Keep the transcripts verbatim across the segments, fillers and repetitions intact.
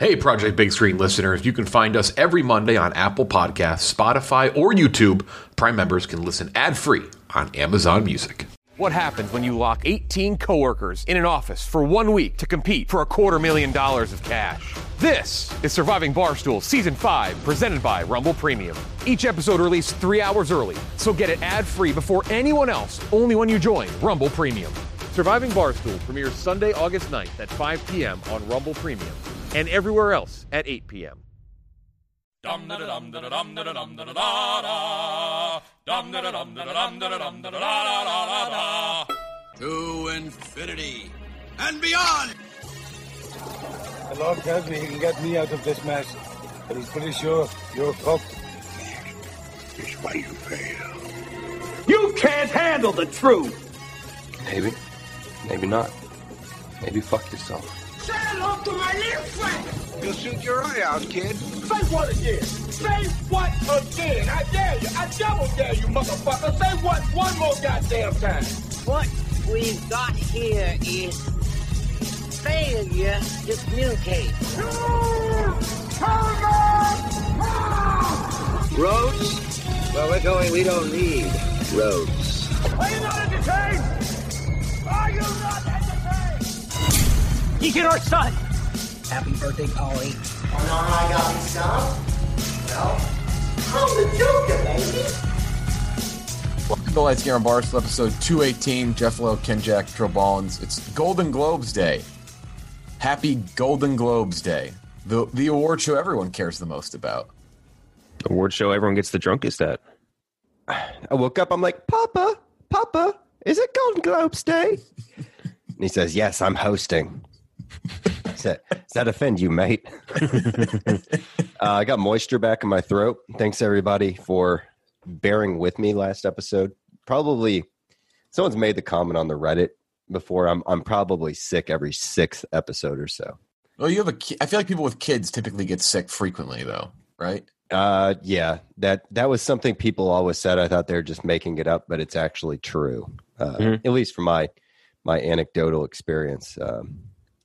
Hey, Project Big Screen listeners, you can find us every Monday on Apple Podcasts, Spotify, or YouTube. Prime members can listen ad-free on Amazon Music. What happens when you lock eighteen coworkers in an office for one week to compete for a quarter million dollars of cash? This is Surviving Barstool Season five, presented by Rumble Premium. Each episode released three hours early, so get it ad-free before anyone else, only when you join Rumble Premium. Surviving Barstool premieres Sunday, August ninth at five p.m. on Rumble Premium and everywhere else at eight p.m. To infinity and beyond. The Lord tells me he can get me out of this mess, but he's pretty sure you're cooked. It's why you fail. You can't handle the truth. Maybe. Maybe not. Maybe fuck yourself. Say hello to my little friend. You'll shoot your eye out, kid. Say what again? Say what again? I dare you. I double dare you, motherfucker. Say what one more goddamn time. What we've got here is failure to communicate. Roads? Well, we're going, we don't need roads. Are you not entertained? Are you not entertained? Deacon or son? Happy birthday, Polly. Oh, no, I got me some. Well, I'm the Joker, baby. Welcome to Lights Game on Barstool, episode two eighteen. Jeff Lowe, Ken Jack, Trill Ballins. It's Golden Globes Day. Happy Golden Globes Day. The the award show everyone cares the most about. Award show everyone gets the drunkest at. I woke up, I'm like, Papa, Papa, is it Golden Globes Day? And he says, yes, I'm hosting. Does that, does that offend you, mate? uh, I got moisture back in my throat. Thanks, everybody, for bearing with me last episode. Probably, someone's made the comment on the Reddit before. I'm I'm probably sick every sixth episode or so. Well, you have a. I feel like people with kids typically get sick frequently, though, right? Uh, yeah, that that was something people always said. I thought they were just making it up, but it's actually true. Uh, mm-hmm. At least from my my anecdotal experience. Um,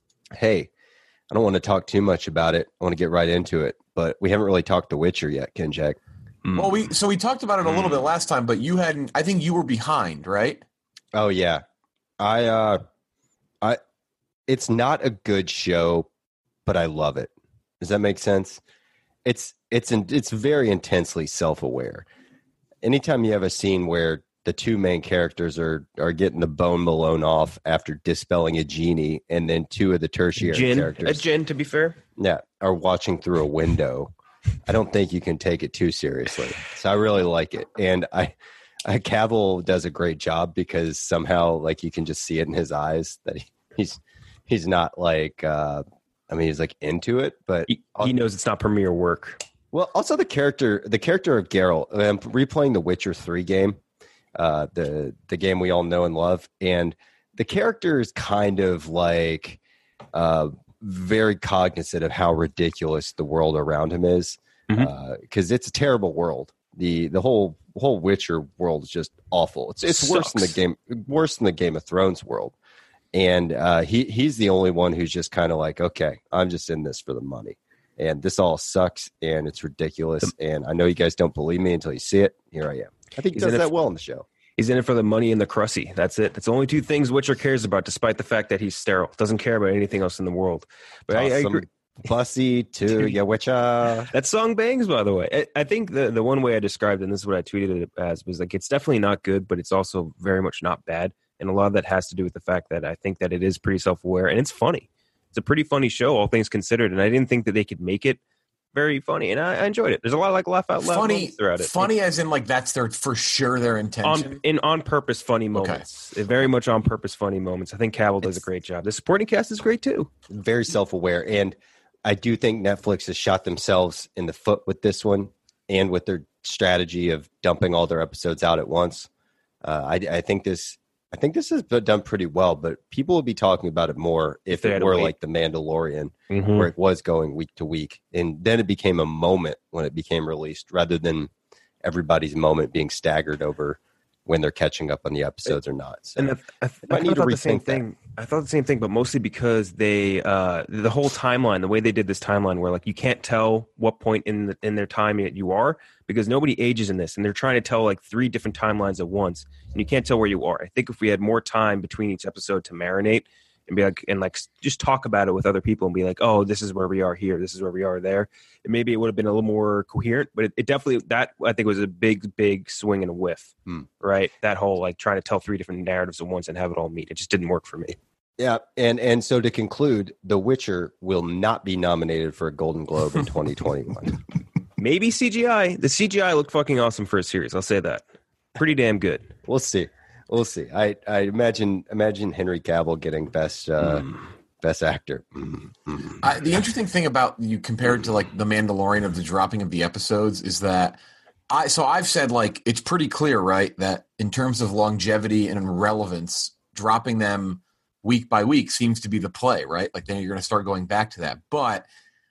hey, I don't want to talk too much about it. I want to get right into it, but we haven't really talked The Witcher yet, Ken Jack. Mm. Well, we so we talked about it a little bit last time, but you hadn't. I think you were behind, right? Oh yeah, I uh, I. It's not a good show, but I love it. Does that make sense? It's it's it's very intensely self-aware. Anytime you have a scene where the two main characters are are getting the bone Malone off after dispelling a genie, and then two of the tertiary Jin, characters, a Jin, to be fair, yeah, are watching through a window. I don't think you can take it too seriously. So I really like it, and I, I Cavill does a great job because somehow, like, you can just see it in his eyes that he, he's he's not like. Uh, I mean, he's like into it, but he, he knows it's not premiere work. Well, also the character, the character of Geralt. I'm replaying the Witcher three game, uh, the the game we all know and love, and the character is kind of like uh, very cognizant of how ridiculous the world around him is, because mm-hmm. uh, it's a terrible world. the The whole whole Witcher world is just awful. It's it's Sucks. worse than the game worse than the Game of Thrones world. And uh, he he's the only one who's just kind of like, okay, I'm just in this for the money. And this all sucks, and it's ridiculous. And I know you guys don't believe me until you see it. Here I am. I think he does that well in the show. He's in it for the money and the crusty. That's it. That's the only two things Witcher cares about, despite the fact that he's sterile. Doesn't care about anything else in the world. But awesome. I, I agree. Pussy to ya Witcher. That song bangs, by the way. I, I think the, the one way I described it, and this is what I tweeted it as, was like, it's definitely not good, but it's also very much not bad. And a lot of that has to do with the fact that I think that it is pretty self-aware, and it's funny. It's a pretty funny show, all things considered, and I didn't think that they could make it very funny, and I, I enjoyed it. There's a lot of like laugh out loud funny throughout it. Funny as in like that's their for sure their intention. On, in on purpose funny moments. Okay. Very much on purpose funny moments. I think Cavill does it's, a great job. The supporting cast is great too. Very self-aware, and I do think Netflix has shot themselves in the foot with this one, and with their strategy of dumping all their episodes out at once. Uh, I, I think this. I think this has been done pretty well, but people would be talking about it more if it were like The Mandalorian, mm-hmm. where it was going week to week. And then it became a moment when it became released rather than everybody's moment being staggered over when they're catching up on the episodes or not. So and the, I, th- might I need to thought the same rethink thing. I thought the same thing, but mostly because they uh, the whole timeline, the way they did this timeline, where like you can't tell what point in the, in their time you are because nobody ages in this, and they're trying to tell like three different timelines at once, and you can't tell where you are. I think if we had more time between each episode to marinate and be like and like just talk about it with other people and be like, oh, this is where we are here, this is where we are there. And maybe it would have been a little more coherent, but it, it definitely that I think was a big, big swing and a whiff, hmm. right? That whole like trying to tell three different narratives at once and have it all meet. It just didn't work for me. Yeah, and and so to conclude, The Witcher will not be nominated for a Golden Globe in twenty twenty-one. Maybe C G I. The C G I looked fucking awesome for a series. I'll say that. Pretty damn good. We'll see. We'll see. I, I imagine imagine Henry Cavill getting best uh, mm. best actor. Mm. Mm. I, the interesting thing about you compared to like The Mandalorian of the dropping of the episodes is that I so I've said like it's pretty clear, right, that in terms of longevity and relevance, dropping them week by week seems to be the play, right? Like then you're going to start going back to that. But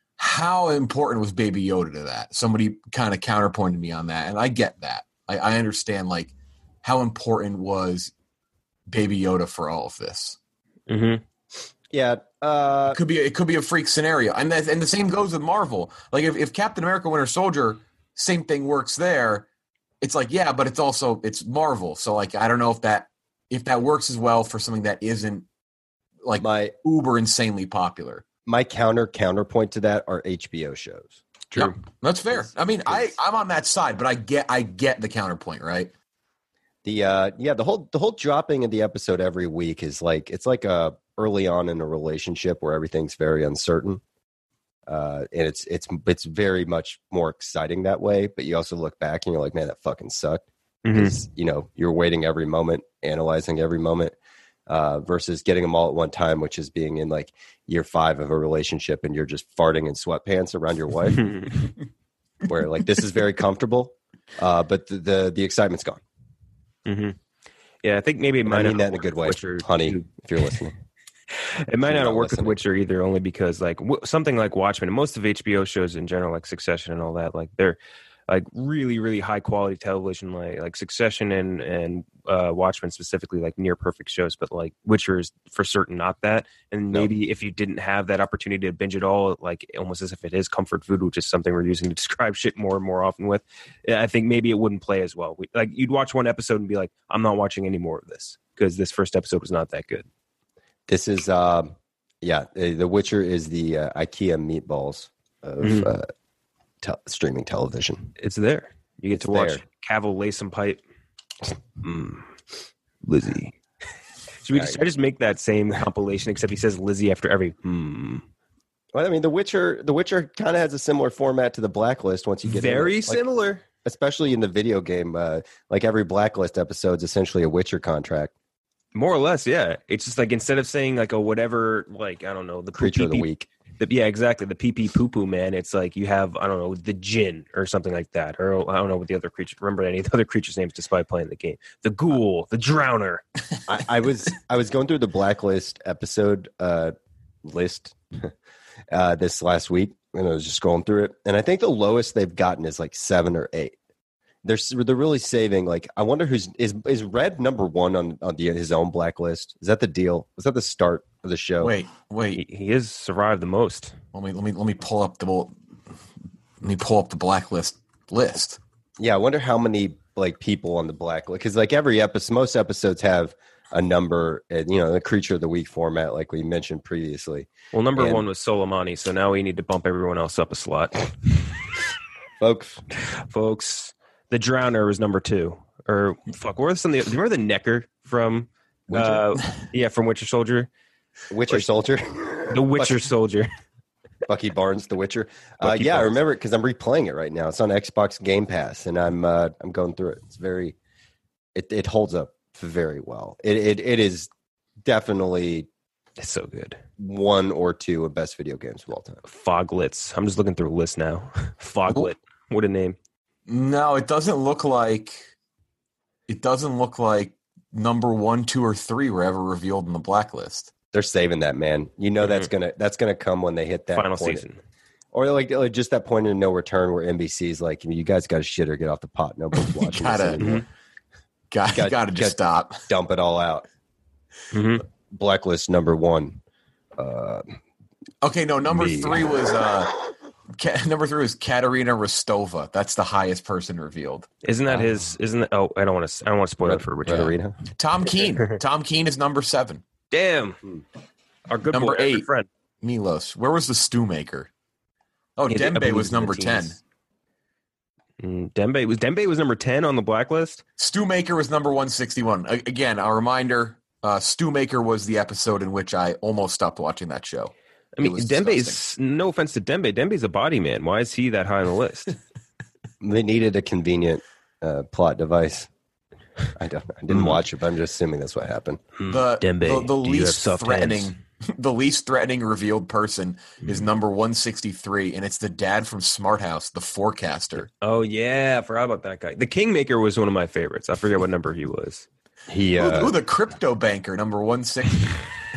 how important was Baby Yoda to that? Somebody kind of counterpointed me on that, and I get that. I, I understand like how important was Baby Yoda for all of this. Mm-hmm. Yeah, uh, it could be it could be a freak scenario, and that, and the same goes with Marvel. Like if, if Captain America: Winter Soldier, same thing works there. It's like yeah, but it's also it's Marvel, so like I don't know if that if that works as well for something that isn't like my uber insanely popular. My counter counterpoint to that are H B O shows. True, yep, that's fair. I mean, I I'm on that side, but I get I get the counterpoint, right? The uh, yeah, the whole the whole dropping of the episode every week is like it's like a early on in a relationship where everything's very uncertain, uh, and it's it's it's very much more exciting that way. But you also look back and you're like, man, that fucking sucked because mm-hmm. you know you're waiting every moment, analyzing every moment, uh, versus getting them all at one time, which is being in like year five of a relationship and you're just farting in sweatpants around your wife, where like this is very comfortable, uh, but the, the the excitement's gone. Mm-hmm. Yeah, I think maybe it might I mean not that in a good way, Witcher, honey, if you're listening. It might You're not not work listening. with Witcher either, only because like w- something like Watchmen and most of H B O shows in general, like Succession and all that, like they're like really, really high quality television, like like Succession and and uh, Watchmen specifically, like near perfect shows. But like Witcher is for certain not that. And maybe no. if you didn't have that opportunity to binge it all, like almost as if it is comfort food, which is something we're using to describe shit more and more often with, I think maybe it wouldn't play as well. We, like you'd watch one episode and be like, I'm not watching any more of this because this first episode was not that good. This is, uh, yeah, The Witcher is the uh, IKEA meatballs of mm-hmm. uh, te- streaming television. It's there. You get it's to watch there. Cavill lay some pipe. Mm. Lizzie. Should we just, should I just make that same compilation, except he says Lizzie after every hmm? Well, I mean, The Witcher, The Witcher kind of has a similar format to the Blacklist once you get very in it. Like, similar, especially in the video game. Uh, like every Blacklist episode is essentially a Witcher contract. More or less, yeah. It's just like instead of saying like a whatever, like I don't know, the creature of the week. The, yeah, exactly. The pee pee poo poo man. It's like you have I don't know the djinn or something like that, or I don't know what the other creature. Remember any of the other creatures' names despite playing the game? The ghoul, the drowner. I, I was I was going through the Blacklist episode uh, list uh, this last week, and I was just scrolling through it, and I think the lowest they've gotten is like seven or eight. They're they're really saving. Like, I wonder who's is is Red number one on on the, his own Blacklist? Is that the deal? Was that the start of the show? Wait, wait. He, he has survived the most. Let me let me let me pull up the let me pull up the Blacklist list. Yeah, I wonder how many like people on the Blacklist, because like every episode, most episodes have a number, and you know, the creature of the week format, like we mentioned previously. Well, number and, one was Soleimani, so now we need to bump everyone else up a slot, folks. Folks. The Drowner was number two. Or, fuck, what were some of the... Do you remember the Necker from... Uh, yeah, from Witcher Soldier? Witcher like, Soldier? The Witcher Bucky, Soldier. Bucky Barnes, The Witcher. Uh, yeah, Barnes. I remember it because I'm replaying it right now. It's on Xbox Game Pass, and I'm uh, I'm going through it. It's very... It, it holds up very well. It, it It is definitely... It's so good. One or two of best video games of all time. Foglets. I'm just looking through a list now. Foglet. What a name. No, it doesn't look like it doesn't look like number one, two, or three were ever revealed in the Blacklist. They're saving that, man. You know mm-hmm. that's gonna that's gonna come when they hit that final point. season, or like, like just that point of no return where N B C's like, you guys got to shit or get off the pot. Nobody's watching this anymore. Got, Got- got to just got- stop. Dump it all out. Mm-hmm. Blacklist number one. Uh, Okay, no, number Me. three was uh, Ka- number three was Katerina Rostova. That's the highest person revealed. Isn't that his? Isn't that? Oh, I don't want to. I don't want to spoil it for Richard. Katerina. Tom Keene. Tom Keene is number seven. Damn. Our good Number boy, our good eight. friend. Milos. Where was the stew maker? Oh, Yeah, I Dembe believe was in the number ten. teens. Mm, Dembe was Dembe was number ten on the blacklist. Stew maker was number one sixty-one. A- again, a reminder. Uh, Stew maker was the episode in which I almost stopped watching that show. I mean, Dembe's no offense to Dembe. Dembe's a body man. Why is he that high on the list? They needed a convenient uh, plot device. I don't. I didn't Mm. watch it, but I'm just assuming that's what happened. The, Dembe, the, the do you have least soft threatening, hands? the least threatening revealed person is number one sixty-three, and it's the dad from Smart House, the forecaster. Oh yeah, I forgot about that guy. The Kingmaker was one of my favorites. I forget what number he was. He Ooh, uh, ooh, the crypto banker, number one sixty.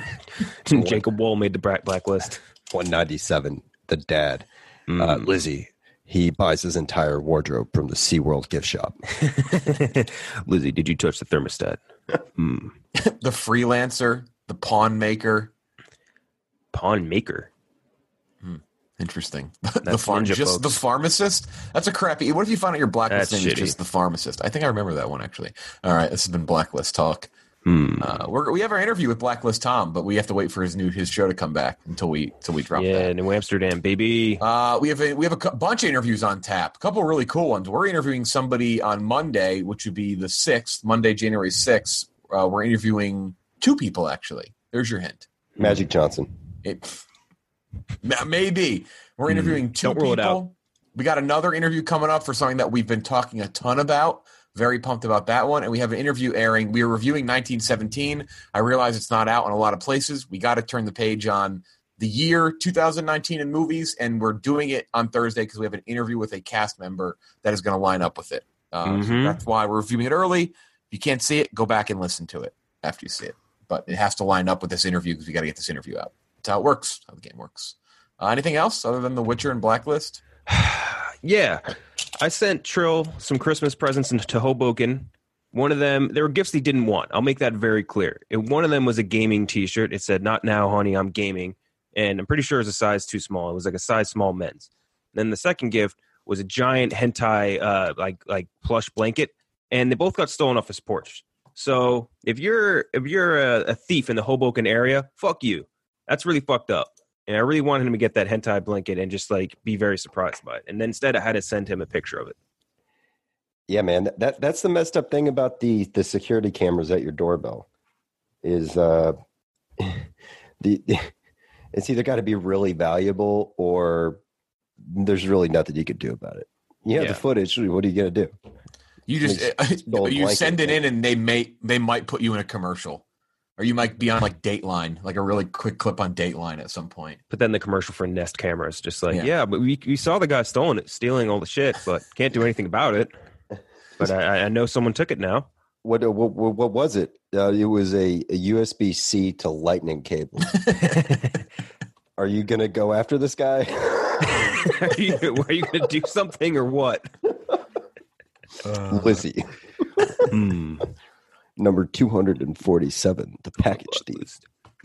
Jacob Wall made the black blacklist. one ninety-seven. The dad, Mm. uh, Lizzie. He buys his entire wardrobe from the SeaWorld gift shop. Lizzie, did you touch the thermostat? Mm. The freelancer, the pawn maker. Pawn maker. Interesting. the That's farm, ninja, just folks. the pharmacist. That's a crappy. What if you find out your blacklist That's name is shitty. just the pharmacist? I think I remember that one actually. All right, this has been Blacklist Talk. Hmm. Uh, we're, we have our interview with Blacklist Tom, but we have to wait for his new his show to come back until we until we drop Yeah, that. New Amsterdam, baby. Uh, we have a we have a cu- bunch of interviews on tap. A couple of really cool ones. We're interviewing somebody on Monday, which would be the sixth, Monday, January sixth. Uh, we're interviewing two people actually. There's your hint. Magic Johnson. It ma- maybe we're interviewing two Don't rule it people. out. We got another interview coming up for something that we've been talking a ton about. Very pumped about that one. And we have an interview airing. We are reviewing nineteen seventeen. I realize it's not out in a lot of places. We got to turn the page on the year two thousand nineteen in movies, and we're doing it on Thursday because we have an interview with a cast member that is going to line up with it. Uh, so Mhm. that's why we're reviewing it early. If you can't see it, go back and listen to it after you see it. But it has to line up with this interview because we got to get this interview out. That's how it works, how the game works. Uh, anything else other than The Witcher and Blacklist? Yeah, I sent Trill some Christmas presents into Hoboken. One of them, there were gifts he didn't want. I'll make that very clear. And one of them was a gaming T-shirt. It said, "Not now, honey, I'm gaming," and I'm pretty sure it was a size too small. It was like a size small men's. Then the second gift was a giant hentai, uh, like like plush blanket, and they both got stolen off his porch. So if you're if you're a, a thief in the Hoboken area, fuck you. That's really fucked up. And I really wanted him to get that hentai blanket and just like be very surprised by it. And then instead, I had to send him a picture of it. Yeah, man. That, that that's the messed up thing about the the security cameras at your doorbell is uh the, the it's either got to be really valuable or there's really nothing you could do about it. You have Yeah. the footage. What are you gonna do? You just Makes gold you blanket send it thing. in, and they may they might put you in a commercial, or you might be on like Dateline, like a really quick clip on Dateline at some point. But then the commercial for Nest cameras, just like, Yeah. yeah, but we we saw the guy stolen it, stealing all the shit, but can't do anything about it. But I, I know someone took it now. What uh, what what, what was it? Uh, it was a, a U S B C to lightning cable. Are you gonna go after this guy? are you, are you going to do something or what? Lizzie. Hmm. Number two hundred forty-seven, the package thief.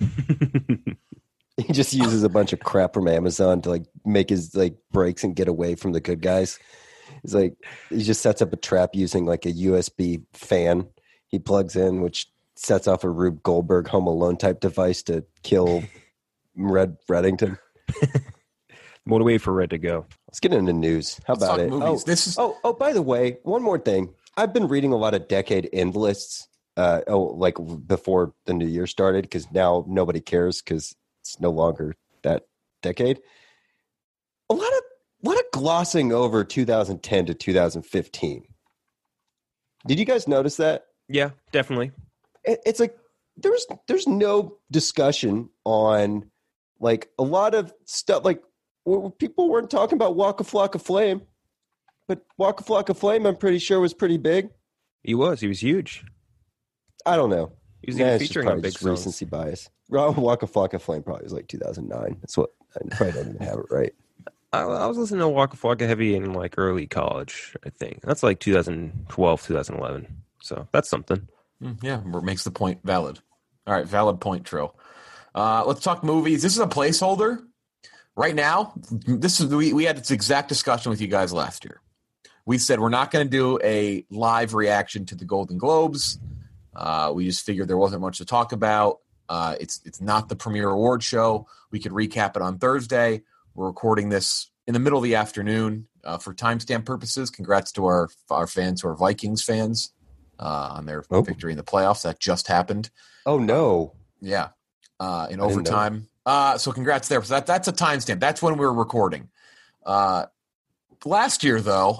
He just uses a bunch of crap from Amazon to like make his like breaks and get away from the good guys. He's like, he just sets up a trap using like a U S B fan he plugs in, which sets off a Rube Goldberg Home Alone type device to kill Red Reddington. What a way for Red to go. Let's get into news. How Let's about talk it? movies. Oh, This is oh, oh, by the way, one more thing. I've been reading a lot of decade end lists. Uh, oh, like before the new year started, because now nobody cares because it's no longer that decade. A lot of lot of glossing over two thousand ten to two thousand fifteen. Did you guys notice that? Yeah, definitely. It, it's like there's there's no discussion on like a lot of stuff. Like w- people weren't talking about Waka Flocka Flame, but Waka Flocka Flame, I'm pretty sure was pretty big. He was. He was huge. I don't know. He was Nah, even it's just featuring on probably big just songs. recency bias. Well, Waka Flocka Flame probably was like two thousand nine. That's what I probably don't even have it right. I, I was listening to Waka Flocka Heavy in like early college, I think. That's like two thousand twelve, two thousand eleven. So that's something. Mm, yeah, makes the point valid. All right, valid point, Trill. Uh, let's talk movies. This is a placeholder. Right now, this is we, we had this exact discussion with you guys last year. We said we're not going to do a live reaction to the Golden Globes. Uh, we just figured there wasn't much to talk about. Uh, it's it's not the premiere award show. We could recap it on Thursday. We're recording this in the middle of the afternoon uh, for timestamp purposes. Congrats to our our fans who are Vikings fans uh, on their oh. victory in the playoffs. That just happened. Oh, no. Yeah, uh, in overtime. Uh, so congrats there. So that, that's a timestamp. That's when we were recording. Uh, last year, though,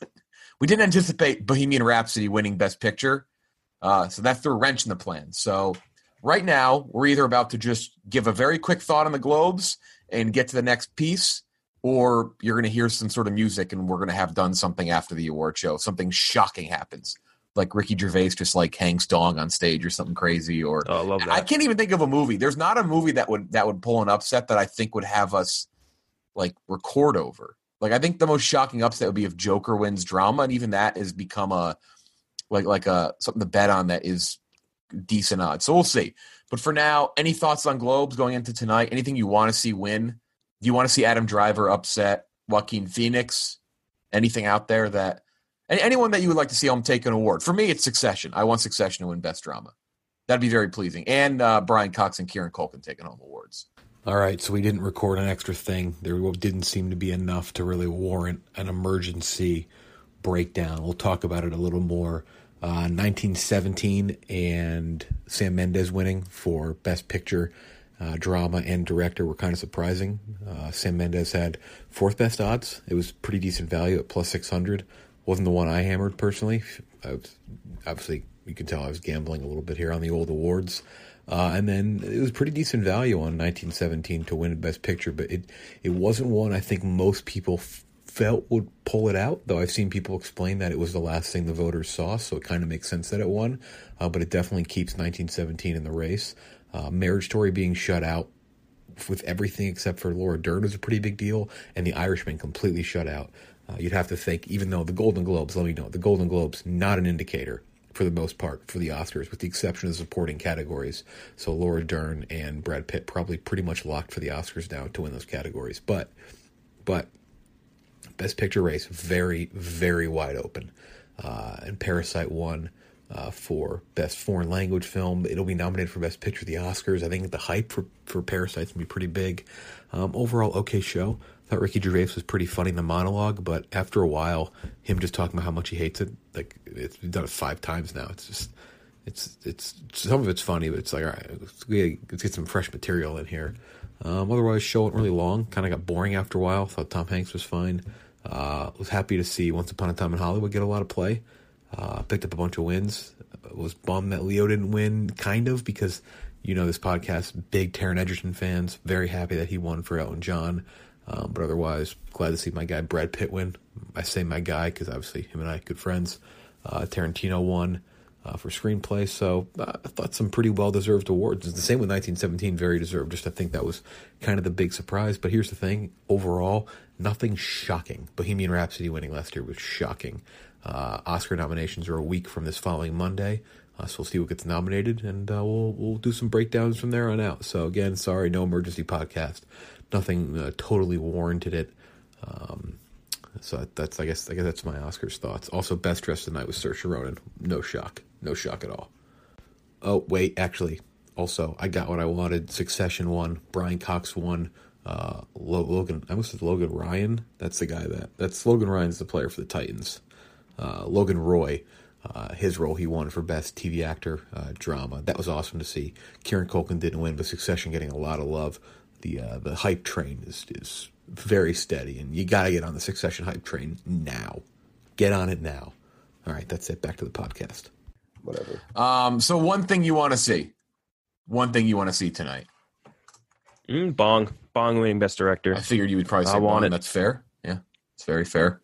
we didn't anticipate Bohemian Rhapsody winning Best Picture. Uh, so that threw a wrench in the plan. So right now, we're either about to just give a very quick thought on the Globes and get to the next piece, or you're going to hear some sort of music and we're going to have done something after the award show. Something shocking happens. Like Ricky Gervais just like hangs dong on stage or something crazy. Or oh, I love that. I can't even think of a movie. There's not a movie that would that would pull an upset that I think would have us like record over. Like I think the most shocking upset would be if Joker wins drama, and even that has become a like like a something to bet on that is decent odds. So we'll see. But for now, any thoughts on Globes going into tonight? Anything you want to see win? Do you want to see Adam Driver upset Joaquin Phoenix? Anything out there that anyone that you would like to see him take an award? For me, it's Succession. I want Succession to win Best Drama. That'd be very pleasing. And uh, Brian Cox and Kieran Culkin taking home awards. All right, so we didn't record an extra thing. There didn't seem to be enough to really warrant an emergency breakdown. We'll talk about it a little more. Uh, nineteen seventeen and Sam Mendes winning for Best Picture, uh, Drama, and Director were kind of surprising. Uh, Sam Mendes had fourth best odds. It was pretty decent value at plus six hundred. Wasn't the one I hammered personally. I was, obviously, you can tell I was gambling a little bit here on the old awards. Uh, and then it was pretty decent value on nineteen seventeen to win Best Picture, but it, it wasn't one I think most people f- felt would pull it out, though I've seen people explain that it was the last thing the voters saw, so it kind of makes sense that it won. Uh, but it definitely keeps nineteen seventeen in the race. Uh, Marriage Story being shut out with everything except for Laura Dern was a pretty big deal, and The Irishman completely shut out. Uh, you'd have to think, even though the Golden Globes, let me know, the Golden Globes, not an indicator for the most part for the Oscars, with the exception of the supporting categories. So Laura Dern and Brad Pitt probably pretty much locked for the Oscars now to win those categories. But, but Best Picture race, very, very wide open. Uh, and Parasite won uh, for Best Foreign Language Film. It'll be nominated for Best Picture at the Oscars. I think the hype for, for Parasite's going to be pretty big. Um, overall, okay show. I thought Ricky Gervais was pretty funny in the monologue, but after a while, him just talking about how much he hates it, like it's we've done it five times now. It's just, it's, it's, some of it's funny, but it's like, all right, let's get, let's get some fresh material in here. Um, otherwise, show wasn't really long. Kind of got boring after a while. Thought Tom Hanks was fine. Uh, was happy to see Once Upon a Time in Hollywood get a lot of play. Uh, picked up a bunch of wins. Was bummed that Leo didn't win, kind of, because, you know, this podcast, big Taron Egerton fans. Very happy that he won for Elton John. Um, but otherwise, glad to see my guy Brad Pitt win. I say my guy because obviously him and I are good friends. Uh, Tarantino won uh, for screenplay, so uh, I thought some pretty well-deserved awards. It's the same with nineteen seventeen, very deserved. Just I think that was kind of the big surprise. But here's the thing, overall, nothing shocking. Bohemian Rhapsody winning last year was shocking. Uh, Oscar nominations are a week from this following Monday, uh, so we'll see what gets nominated, and uh, we'll we'll do some breakdowns from there on out. So again, sorry, no emergency podcast. Nothing uh, totally warranted it. Um, so that's, I guess, I guess that's my Oscars thoughts. Also, best dressed tonight was Saoirse Ronan. No shock, no shock at all. Oh wait, actually, also I got what I wanted. Succession won. Brian Cox won. Uh, Logan, I almost said Logan Ryan. That's the guy that. That's Logan Ryan's the player for the Titans. Uh, Logan Roy, uh, his role he won for best T V actor uh, drama. That was awesome to see. Kieran Culkin didn't win, but Succession getting a lot of love. The uh, the hype train is is very steady, and you got to get on the Succession hype train now. Get on it now. All right, that's it. Back to the podcast. Whatever. Um. So one thing you want to see, one thing you want to see tonight. Mm, Bong, Bong winning Best Director. I figured you would probably say I want Bong. it. That's fair. Yeah, it's very fair.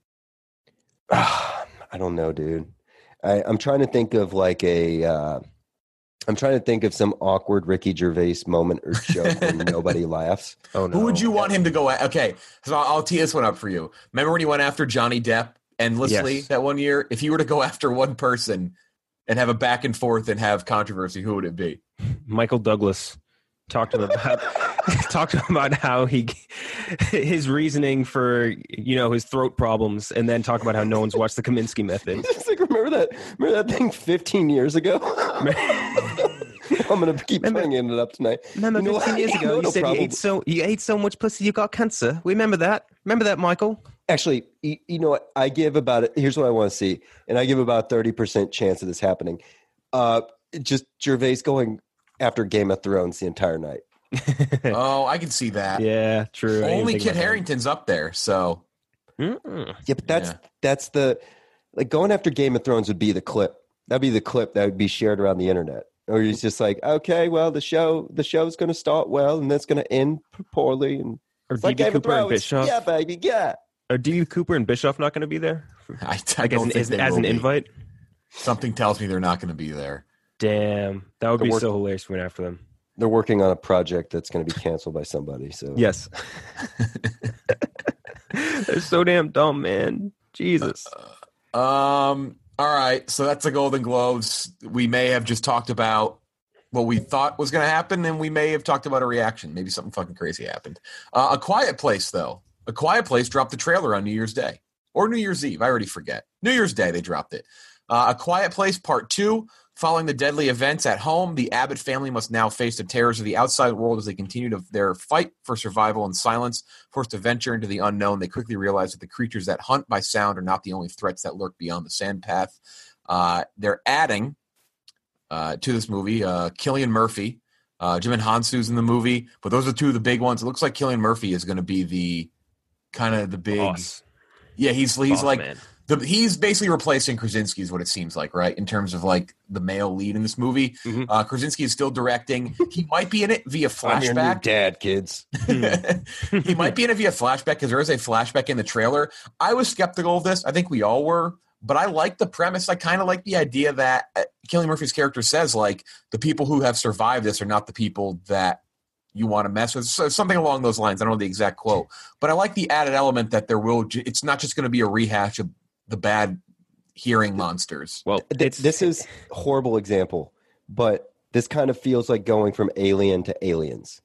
I don't know, dude. I, I'm trying to think of like a. Uh, I'm trying to think of some awkward Ricky Gervais moment or joke where nobody laughs. Oh no! Who would you want him to go at? Okay, so I'll, I'll tee this one up for you. Remember when he went after Johnny Depp endlessly Yes. that one year. If you were to go after one person and have a back and forth and have controversy, who would it be? Michael Douglas. Talked to him about talked to him about how he his reasoning for you know his throat problems, and then talk about how no one's watched the Kaminsky Method. It's like, remember that? Remember that thing fifteen years ago? I'm gonna keep remember, bringing it up tonight. Remember, you know fifteen years ago, you no said problem. you ate so you ate so much pussy, you got cancer. We remember that. Remember that, Michael? Actually, you, you know what? I give about it. Here's what I want to see, and I give about thirty percent chance of this happening. Uh, just Gervais going after Game of Thrones the entire night. Oh, I can see that. Yeah, true. Only Kit Harington's up there, so Mm-mm. Yeah, but that's Yeah. that's the like going after Game of Thrones would be the clip. That'd be the clip that would be shared around the internet. Or he's just like, okay, well, the show the show's going to start well, and that's going to end poorly, and Or it's like D B Game of Cooper and Thrones. Bischoff. Yeah, baby, yeah. Are D B Cooper and Bischoff not going to be there? I, I Like as don't an, think as, they as will an be. invite? Something tells me they're not going to be there. Damn, that would The be work- so hilarious if we went after them. They're working on a project that's going to be canceled by somebody. So Yes. They're so damn dumb, man. Jesus. Um. All right. So that's the Golden Globes. We may have just talked about what we thought was going to happen, and we may have talked about a reaction. Maybe something fucking crazy happened. Uh, a Quiet Place, though. A Quiet Place dropped the trailer on New Year's Day or New Year's Eve. I already forget. New Year's Day they dropped it. Uh, a Quiet Place Part Two. Following the deadly events at home, the Abbott family must now face the terrors of the outside world as they continue to, their fight for survival in silence. Forced to venture into the unknown, they quickly realize that the creatures that hunt by sound are not the only threats that lurk beyond the sand path. Uh, they're adding uh, to this movie uh, Cillian Murphy. Uh, Jim and Hansu's in the movie, but those are two of the big ones. It looks like Cillian Murphy is going to be the kind of the big. Boss. Yeah, he's he's Boss like. man. The, he's basically replacing Krasinski is what it seems like, right? In terms of like the male lead in this movie. Mm-hmm. Uh, Krasinski is still directing. He might be in it via I'm your new flashback. dad, kids. He might be in it via flashback because there is a flashback in the trailer. I was skeptical of this. I think we all were. But I like the premise. I kind of like the idea that uh, Cillian Murphy's character says, like, the people who have survived this are not the people that you want to mess with. So something along those lines. I don't know the exact quote. But I like the added element that there will – it's not just going to be a rehash of the bad hearing monsters. Well, Th- it's, this is a horrible example, but this kind of feels like going from Alien to Aliens.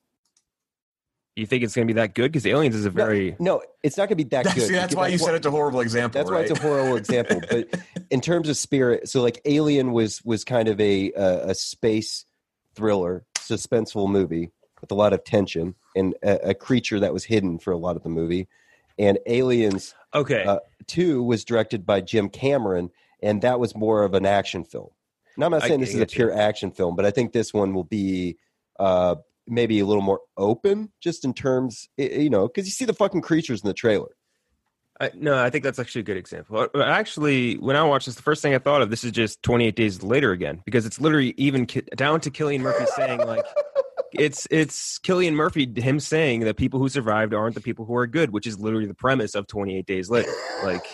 you think it's going to be that good? Because Aliens is a very No, it's not going to be that That's, good. that's because why you what- said it's a horrible example, That's why right? it's a horrible example. But in terms of spirit, so like Alien was was kind of a a, a space thriller, suspenseful movie with a lot of tension and a, a creature that was hidden for a lot of the movie. And Aliens okay. uh, two was directed by Jim Cameron, and that was more of an action film. Now, I'm not I- saying this I is a get you. pure action film, but I think this one will be uh, maybe a little more open, just in terms, y- you know, because you see the fucking creatures in the trailer. I, no, I think that's actually a good example. Uh, Actually, when I watched this, the first thing I thought of this is just twenty-eight Days Later again, because it's literally even ki- down to Cillian Murphy saying like, it's it's Cillian Murphy him saying that people who survived aren't the people who are good, which is literally the premise of twenty-eight Days Later. Like,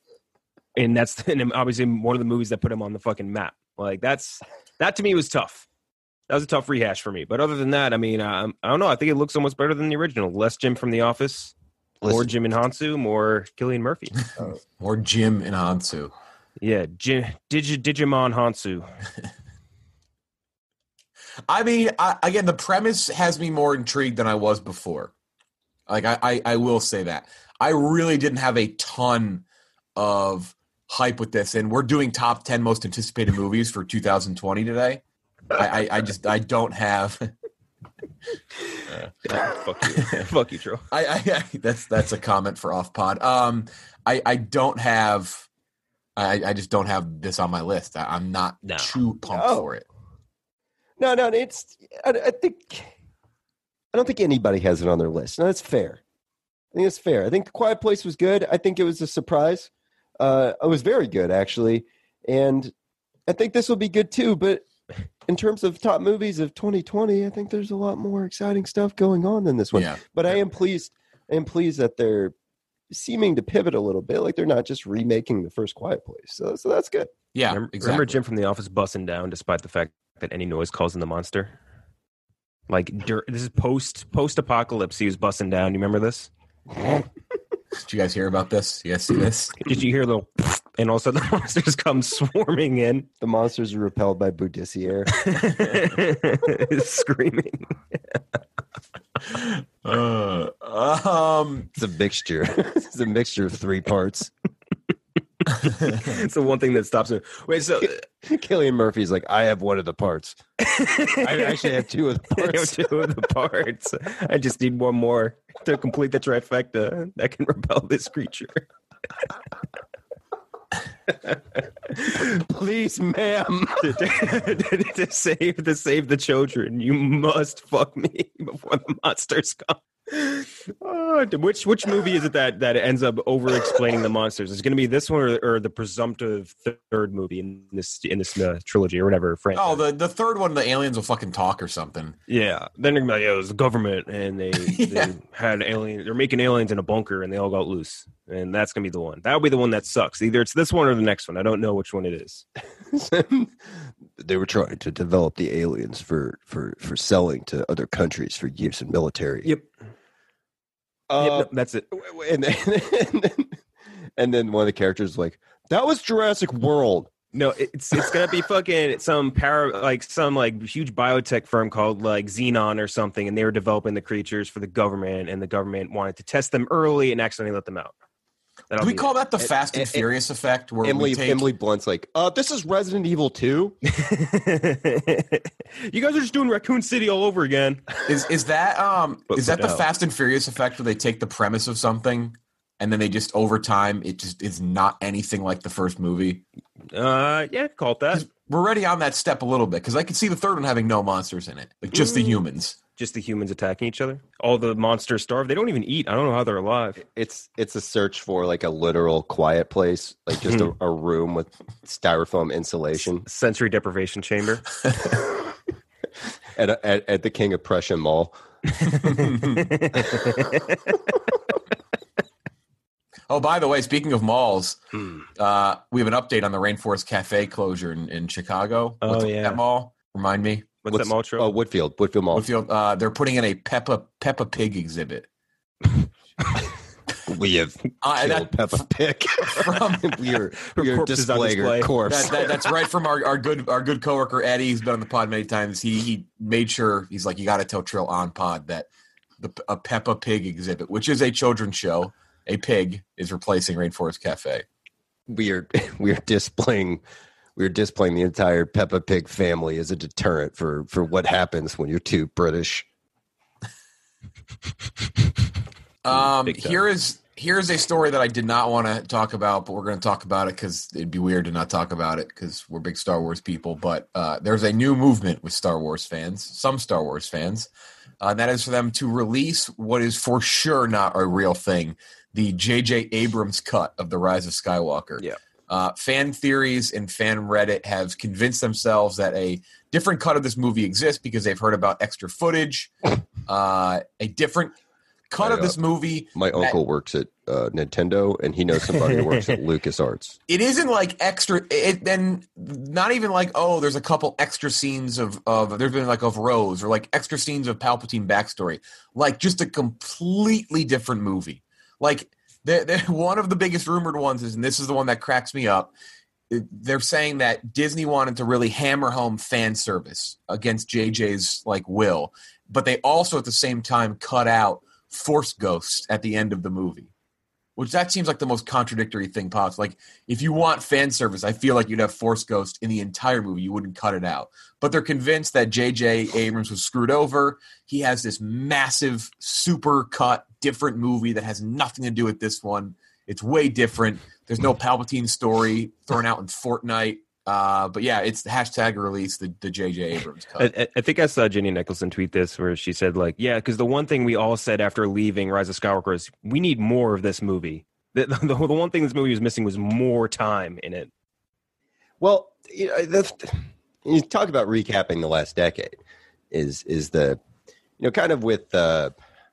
and that's and obviously one of the movies that put him on the fucking map. Like that's that to me was tough. That was a tough rehash for me. But other than that, I mean, um, I don't know. I think it looks almost better than the original. Less Jim from The Office. More Listen. Jim and Hansu, more Cillian Murphy. Or Jim and Hansu. Yeah, Jim, Digi, Digimon Hansu. I mean, I, again, the premise has me more intrigued than I was before. Like, I, I, I will say that. I really didn't have a ton of hype with this, and we're doing top ten most anticipated movies for two thousand twenty today. I, I, I just, I don't have... Yeah, fuck you, fuck you, Tro. I, I, I that's that's a comment for off pod. Um, I, I don't have, I, I just don't have this on my list. I, I'm not No. too pumped No. for it. No, no, it's. I, I think. I don't think anybody has it on their list. No, that's fair. I think it's fair. I think The Quiet Place was good. I think it was a surprise. Uh, it was very good, actually, and I think this will be good too. But in terms of top movies of twenty twenty, I think there's a lot more exciting stuff going on than this one. Yeah. But I am pleased. I am pleased that they're seeming to pivot a little bit. Like they're not just remaking the first Quiet Place. So, so that's good. Yeah, Remember, exactly. remember Jim from The Office busting down despite the fact that any noise calls in the monster? Like, dur- this is post post apocalypse. He was busting down. You remember this? Did you guys hear about this? You guys see this? Did you hear a little? And also the monsters come swarming in. The monsters are repelled by Boudissier. Screaming. uh, um, it's a mixture. It's a mixture of three parts. It's the one thing that stops him. Wait, so Cillian Murphy's like, I have one of the parts. I actually have two of the parts. I have two of the parts. I just need one more to complete the trifecta that can repel this creature. Please, ma'am. to, to, to save to save the children, you must fuck me before the monsters come. Oh, which which movie is it that that ends up over explaining the monsters? Is it going to be this one or, or the presumptive third movie in this in this uh, trilogy or whatever? Franchise? Oh, the the third one, the aliens will fucking talk or something. Yeah, then they're gonna be like, yeah, it was the government, and they, yeah. they had aliens. They're making aliens in a bunker, and they all got loose, and that's gonna be the one. That'll be the one that sucks. Either it's this one or the next one. I don't know which one it is. They were trying to develop the aliens for for for selling to other countries for use in military. Yep. Uh, yep, no, that's it. And then, and then and then one of the characters is like, that was Jurassic World. No, it's it's gonna be fucking some para like some like huge biotech firm called like Xenon or something, and they were developing the creatures for the government, and the government wanted to test them early and accidentally let them out. That'll Do we call that the Fast and, and Furious and, effect? Where Emily, we take... Emily Blunt's like, uh, this is Resident Evil two. You guys are just doing Raccoon City all over again. Is is that um but, is that the no. Fast and Furious effect where they take the premise of something and then they just over time it just is not anything like the first movie? Uh, yeah, call it that. We're already on that step a little bit because I can see the third one having no monsters in it, like just mm. the humans. Just the humans attacking each other. All the monsters starve. They don't even eat. I don't know how they're alive. It's it's a search for like a literal quiet place, like just a, a room with styrofoam insulation, sensory deprivation chamber. at, a, at at the King of Prussia Mall. Oh, by the way, speaking of malls, hmm. uh, we have an update on the Rainforest Cafe closure in, in Chicago. Oh, What's yeah. That mall? Remind me. What's, What's that mall trope? Oh, Woodfield. Woodfield Mall. Woodfield. Uh, they're putting in a Peppa Peppa Pig exhibit. We have uh, killed that, Peppa Pig. From, we are, we are displaying display. her corpse. That, that, that's right from our, our good our good coworker Eddie. He's been on the pod many times. He he made sure he's like, you got to tell Trill on pod that the a Peppa Pig exhibit, which is a children's show, a pig is replacing Rainforest Cafe. We are we are displaying. We're displaying the entire Peppa Pig family as a deterrent for, for what happens when you're too British. um, here is here's a story that I did not want to talk about, but we're going to talk about it because it'd be weird to not talk about it because we're big Star Wars people. But uh, there's a new movement with Star Wars fans, some Star Wars fans, uh, and that is for them to release what is for sure not a real thing, the J J Abrams cut of The Rise of Skywalker. Yeah. Uh, fan theories and fan Reddit have convinced themselves that a different cut of this movie exists because they've heard about extra footage. Uh, a different cut my, of this uh, movie. My that, uncle works at uh, Nintendo, and he knows somebody who works at LucasArts. It isn't like extra. It then not even like oh, there's a couple extra scenes of of there's been like of Rose or like extra scenes of Palpatine backstory. Like just a completely different movie. Like. They're, they're, one of the biggest rumored ones is, and this is the one that cracks me up, they're saying that Disney wanted to really hammer home fan service against J J's like will, but they also at the same time cut out Force Ghost at the end of the movie, which that seems like the most contradictory thing possible. Like if you want fan service, I feel like you'd have Force Ghost in the entire movie. You wouldn't cut it out. But they're convinced that J J Abrams was screwed over. He has this massive, super cut, different movie that has nothing to do with this one. It's way different. There's no Palpatine story thrown out in Fortnite. Uh, but yeah, it's the hashtag release, the, the J J Abrams cut. I, I think I saw Jenny Nicholson tweet this where she said, like, yeah, because the one thing we all said after leaving Rise of Skywalker is we need more of this movie. The, the, the one thing this movie was missing was more time in it. Well, you know, that's, you talk about recapping the last decade is is the, you know, kind of with uh,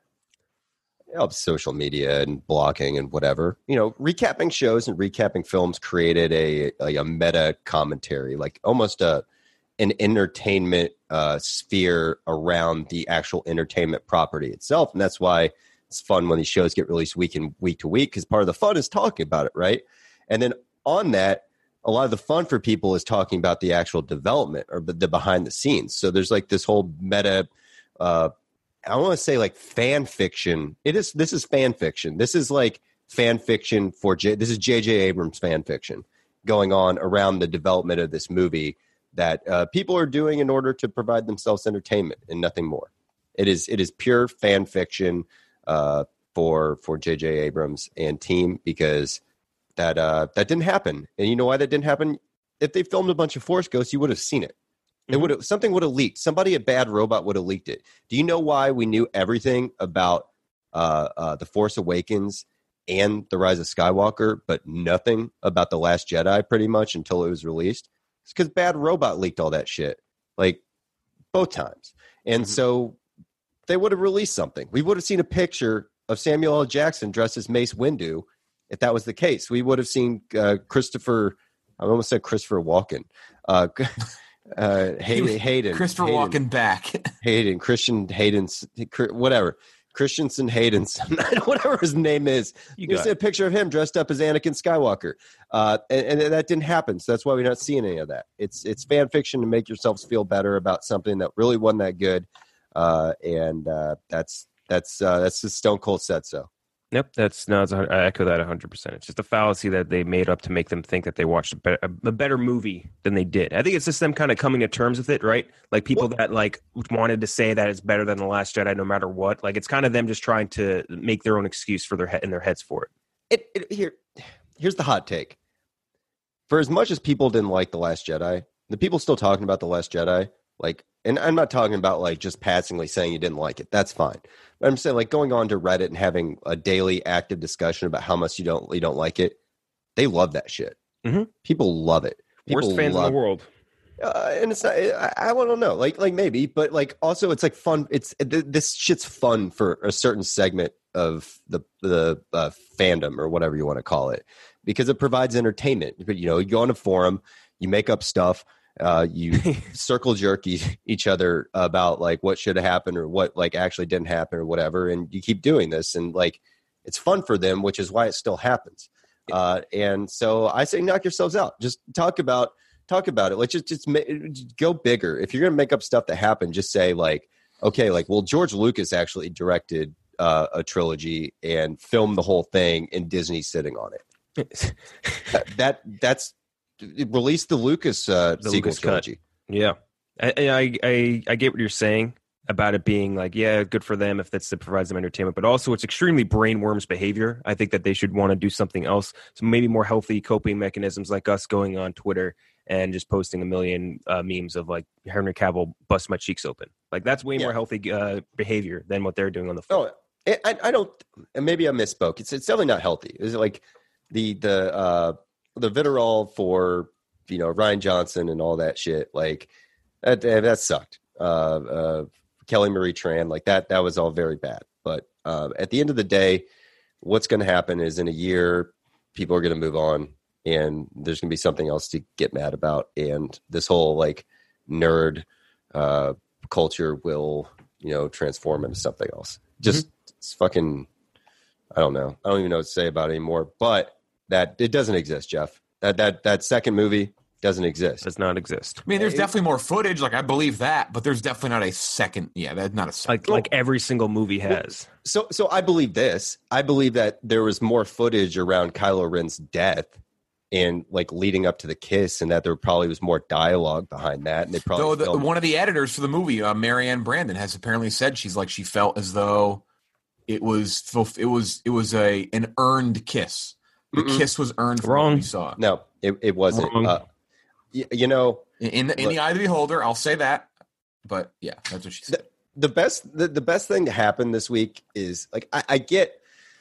you know, social media and blocking and whatever, you know, recapping shows and recapping films created a, a, a meta commentary, like almost a an entertainment uh, sphere around the actual entertainment property itself. And that's why it's fun when these shows get released week and week to week, because part of the fun is talking about it, right? And then on that, a lot of the fun for people is talking about the actual development or the behind the scenes. So there's like this whole meta, uh, I want to say like fan fiction. It is, this is fan fiction. This is like fan fiction for J, this is J J Abrams fan fiction going on around the development of this movie that uh, people are doing in order to provide themselves entertainment and nothing more. It is, it is pure fan fiction uh, for, for J J Abrams and team, because that uh, that didn't happen. And you know why that didn't happen? If they filmed a bunch of Force Ghosts, you would have seen it. It would have, something would have leaked. Somebody at Bad Robot would have leaked it. Do you know why we knew everything about uh, uh, The Force Awakens and The Rise of Skywalker, but nothing about The Last Jedi pretty much until it was released? It's because Bad Robot leaked all that shit, like both times. And mm-hmm. so they would have released something. We would have seen a picture of Samuel L. Jackson dressed as Mace Windu. If that was the case, we would have seen uh, Christopher, I almost said Christopher Walken, uh, uh, Hayden, Hayden. Christopher Hayden, Walken back. Hayden, Christian Hayden, whatever. Christensen Haydenson, whatever his name is. You, you see a picture of him dressed up as Anakin Skywalker. Uh, and, and that didn't happen. So that's why we're not seeing any of that. It's it's fan fiction to make yourselves feel better about something that really wasn't that good. Uh, and uh, that's that's uh, that's just Stone Cold said so. Yep, that's no. It's, I echo that one hundred percent. It's just a fallacy that they made up to make them think that they watched a better, a better movie than they did. I think it's just them kind of coming to terms with it, right? Like people what? that like wanted to say that it's better than The Last Jedi, no matter what. Like it's kind of them just trying to make their own excuse for their head in their heads for it. It, it. Here, here's the hot take. For as much as people didn't like The Last Jedi, the people still talking about The Last Jedi, like. And I'm not talking about like just passingly saying you didn't like it. That's fine. But I'm saying like going on to Reddit and having a daily active discussion about how much you don't you don't like it. They love that shit. Mm-hmm. People love it. People Worst fans love, in the world. Uh, and it's not. I, I don't know. Like like maybe, but like also it's like fun. It's th- this shit's fun for a certain segment of the the uh, fandom or whatever you want to call it, because it provides entertainment. But you know, you go on a forum, you make up stuff. Uh, you circle jerk e- each other about like what should have happened or what like actually didn't happen or whatever, and you keep doing this, and like it's fun for them, which is why it still happens. Uh, and so I say, knock yourselves out. Just talk about talk about it. Like just just, ma- just go bigger. If you're gonna make up stuff that happened, just say like, okay, like well, George Lucas actually directed uh, a trilogy and filmed the whole thing, and Disney's sitting on it. that, that that's. Release the Lucas uh, the sequel Lucas trilogy. Cut. Yeah, I, I I I get what you're saying about it being like, yeah, good for them if that's that provides them entertainment, but also it's extremely brainworms behavior. I think that they should want to do something else, so maybe more healthy coping mechanisms, like us going on Twitter and just posting a million uh, memes of like Henry Cavill bust my cheeks open. Like that's way yeah. more healthy uh, behavior than what they're doing on the phone. Oh, I, I don't. And maybe I misspoke. It's it's definitely not healthy. Is it like the the. Uh, the vitriol for, you know, Rian Johnson and all that shit, like that, that sucked. Uh, uh, Kelly Marie Tran, like that, that was all very bad. But uh, at the end of the day, what's going to happen is in a year, people are going to move on and there's going to be something else to get mad about. And this whole like nerd uh, culture will, you know, transform into something else. Just mm-hmm. it's fucking, I don't know. I don't even know what to say about it anymore, but that it doesn't exist, Jeff. That that that second movie doesn't exist. Does not exist. I mean, there's definitely more footage. Like I believe that, but there's definitely not a second. Yeah, that's not a second. Like like every single movie has. So so I believe this. I believe that there was more footage around Kylo Ren's death and like leading up to the kiss, and that there probably was more dialogue behind that. And they probably though the, one of the editors for the movie, uh, Marianne Brandon, has apparently said she's like she felt as though it was it was it was a an earned kiss. The Mm-mm. kiss was earned from Wrong. what we saw. No, it, it wasn't. Uh, you, you know, in the, in the eye of the beholder, I'll say that. But yeah, that's what she said. The, the best, the, the best thing to happen this week is like I, I get,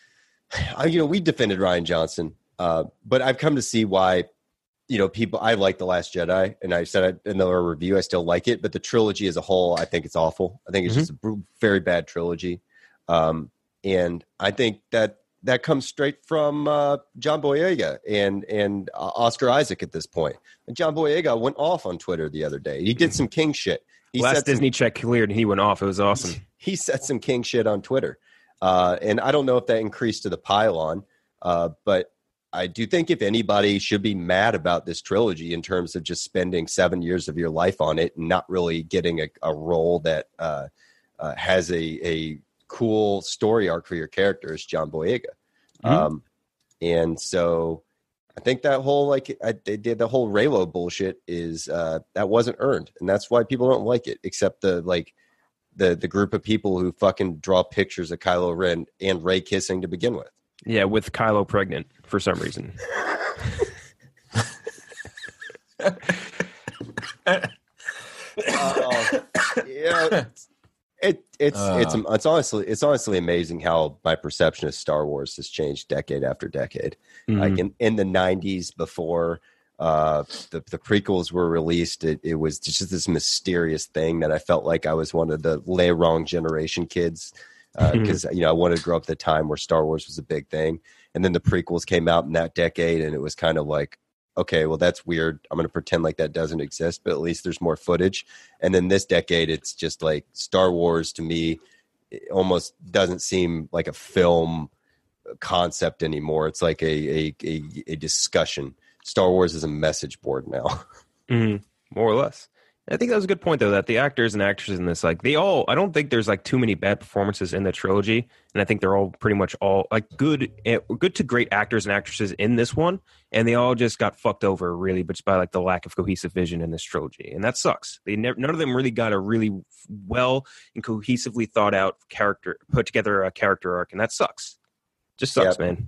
I, you know, we defended Rian Johnson, uh, but I've come to see why, you know, people. I like The Last Jedi, and I said I, in the review I still like it, but the trilogy as a whole, I think it's awful. I think it's mm-hmm. just a very bad trilogy, um, and I think that. That comes straight from uh, John Boyega and and uh, Oscar Isaac at this point. And John Boyega went off on Twitter the other day. He did some king shit. He Last Disney some, check cleared and he went off. It was awesome. He said some king shit on Twitter. Uh, and I don't know if that increased to the pylon, uh, but I do think if anybody should be mad about this trilogy in terms of just spending seven years of your life on it and not really getting a, a role that uh, uh, has a, a cool story arc for your character is John Boyega. Mm-hmm. Um, and so I think that whole, like I, they did the whole Reylo bullshit is uh, that wasn't earned. And that's why people don't like it, except the, like the, the group of people who fucking draw pictures of Kylo Ren and Rey kissing to begin with. Yeah, with Kylo pregnant for some reason. uh, yeah, it it's uh, it's it's honestly it's honestly amazing how my perception of Star Wars has changed decade after decade. Mm-hmm. Like in, in the nineties, before uh, the the prequels were released, it, it was just this mysterious thing that I felt like I was one of the lay wrong generation kids. Because uh, you know, I wanted to grow up at the time where Star Wars was a big thing, and then the prequels came out in that decade, and it was kind of like, okay, well, that's weird. I'm going to pretend like that doesn't exist, but at least there's more footage. And then this decade, it's just like Star Wars to me it almost doesn't seem like a film concept anymore. It's like a a, a, a discussion. Star Wars is a message board now, mm-hmm. more or less. I think that was a good point, though, that the actors and actresses in this, like, they all, I don't think there's, like, too many bad performances in the trilogy, and I think they're all pretty much all, like, good good to great actors and actresses in this one, and they all just got fucked over, really, but just by, like, the lack of cohesive vision in this trilogy, and that sucks. They never, none of them really got a really well and cohesively thought out character, put together a character arc, and that sucks. Just sucks, yep. man.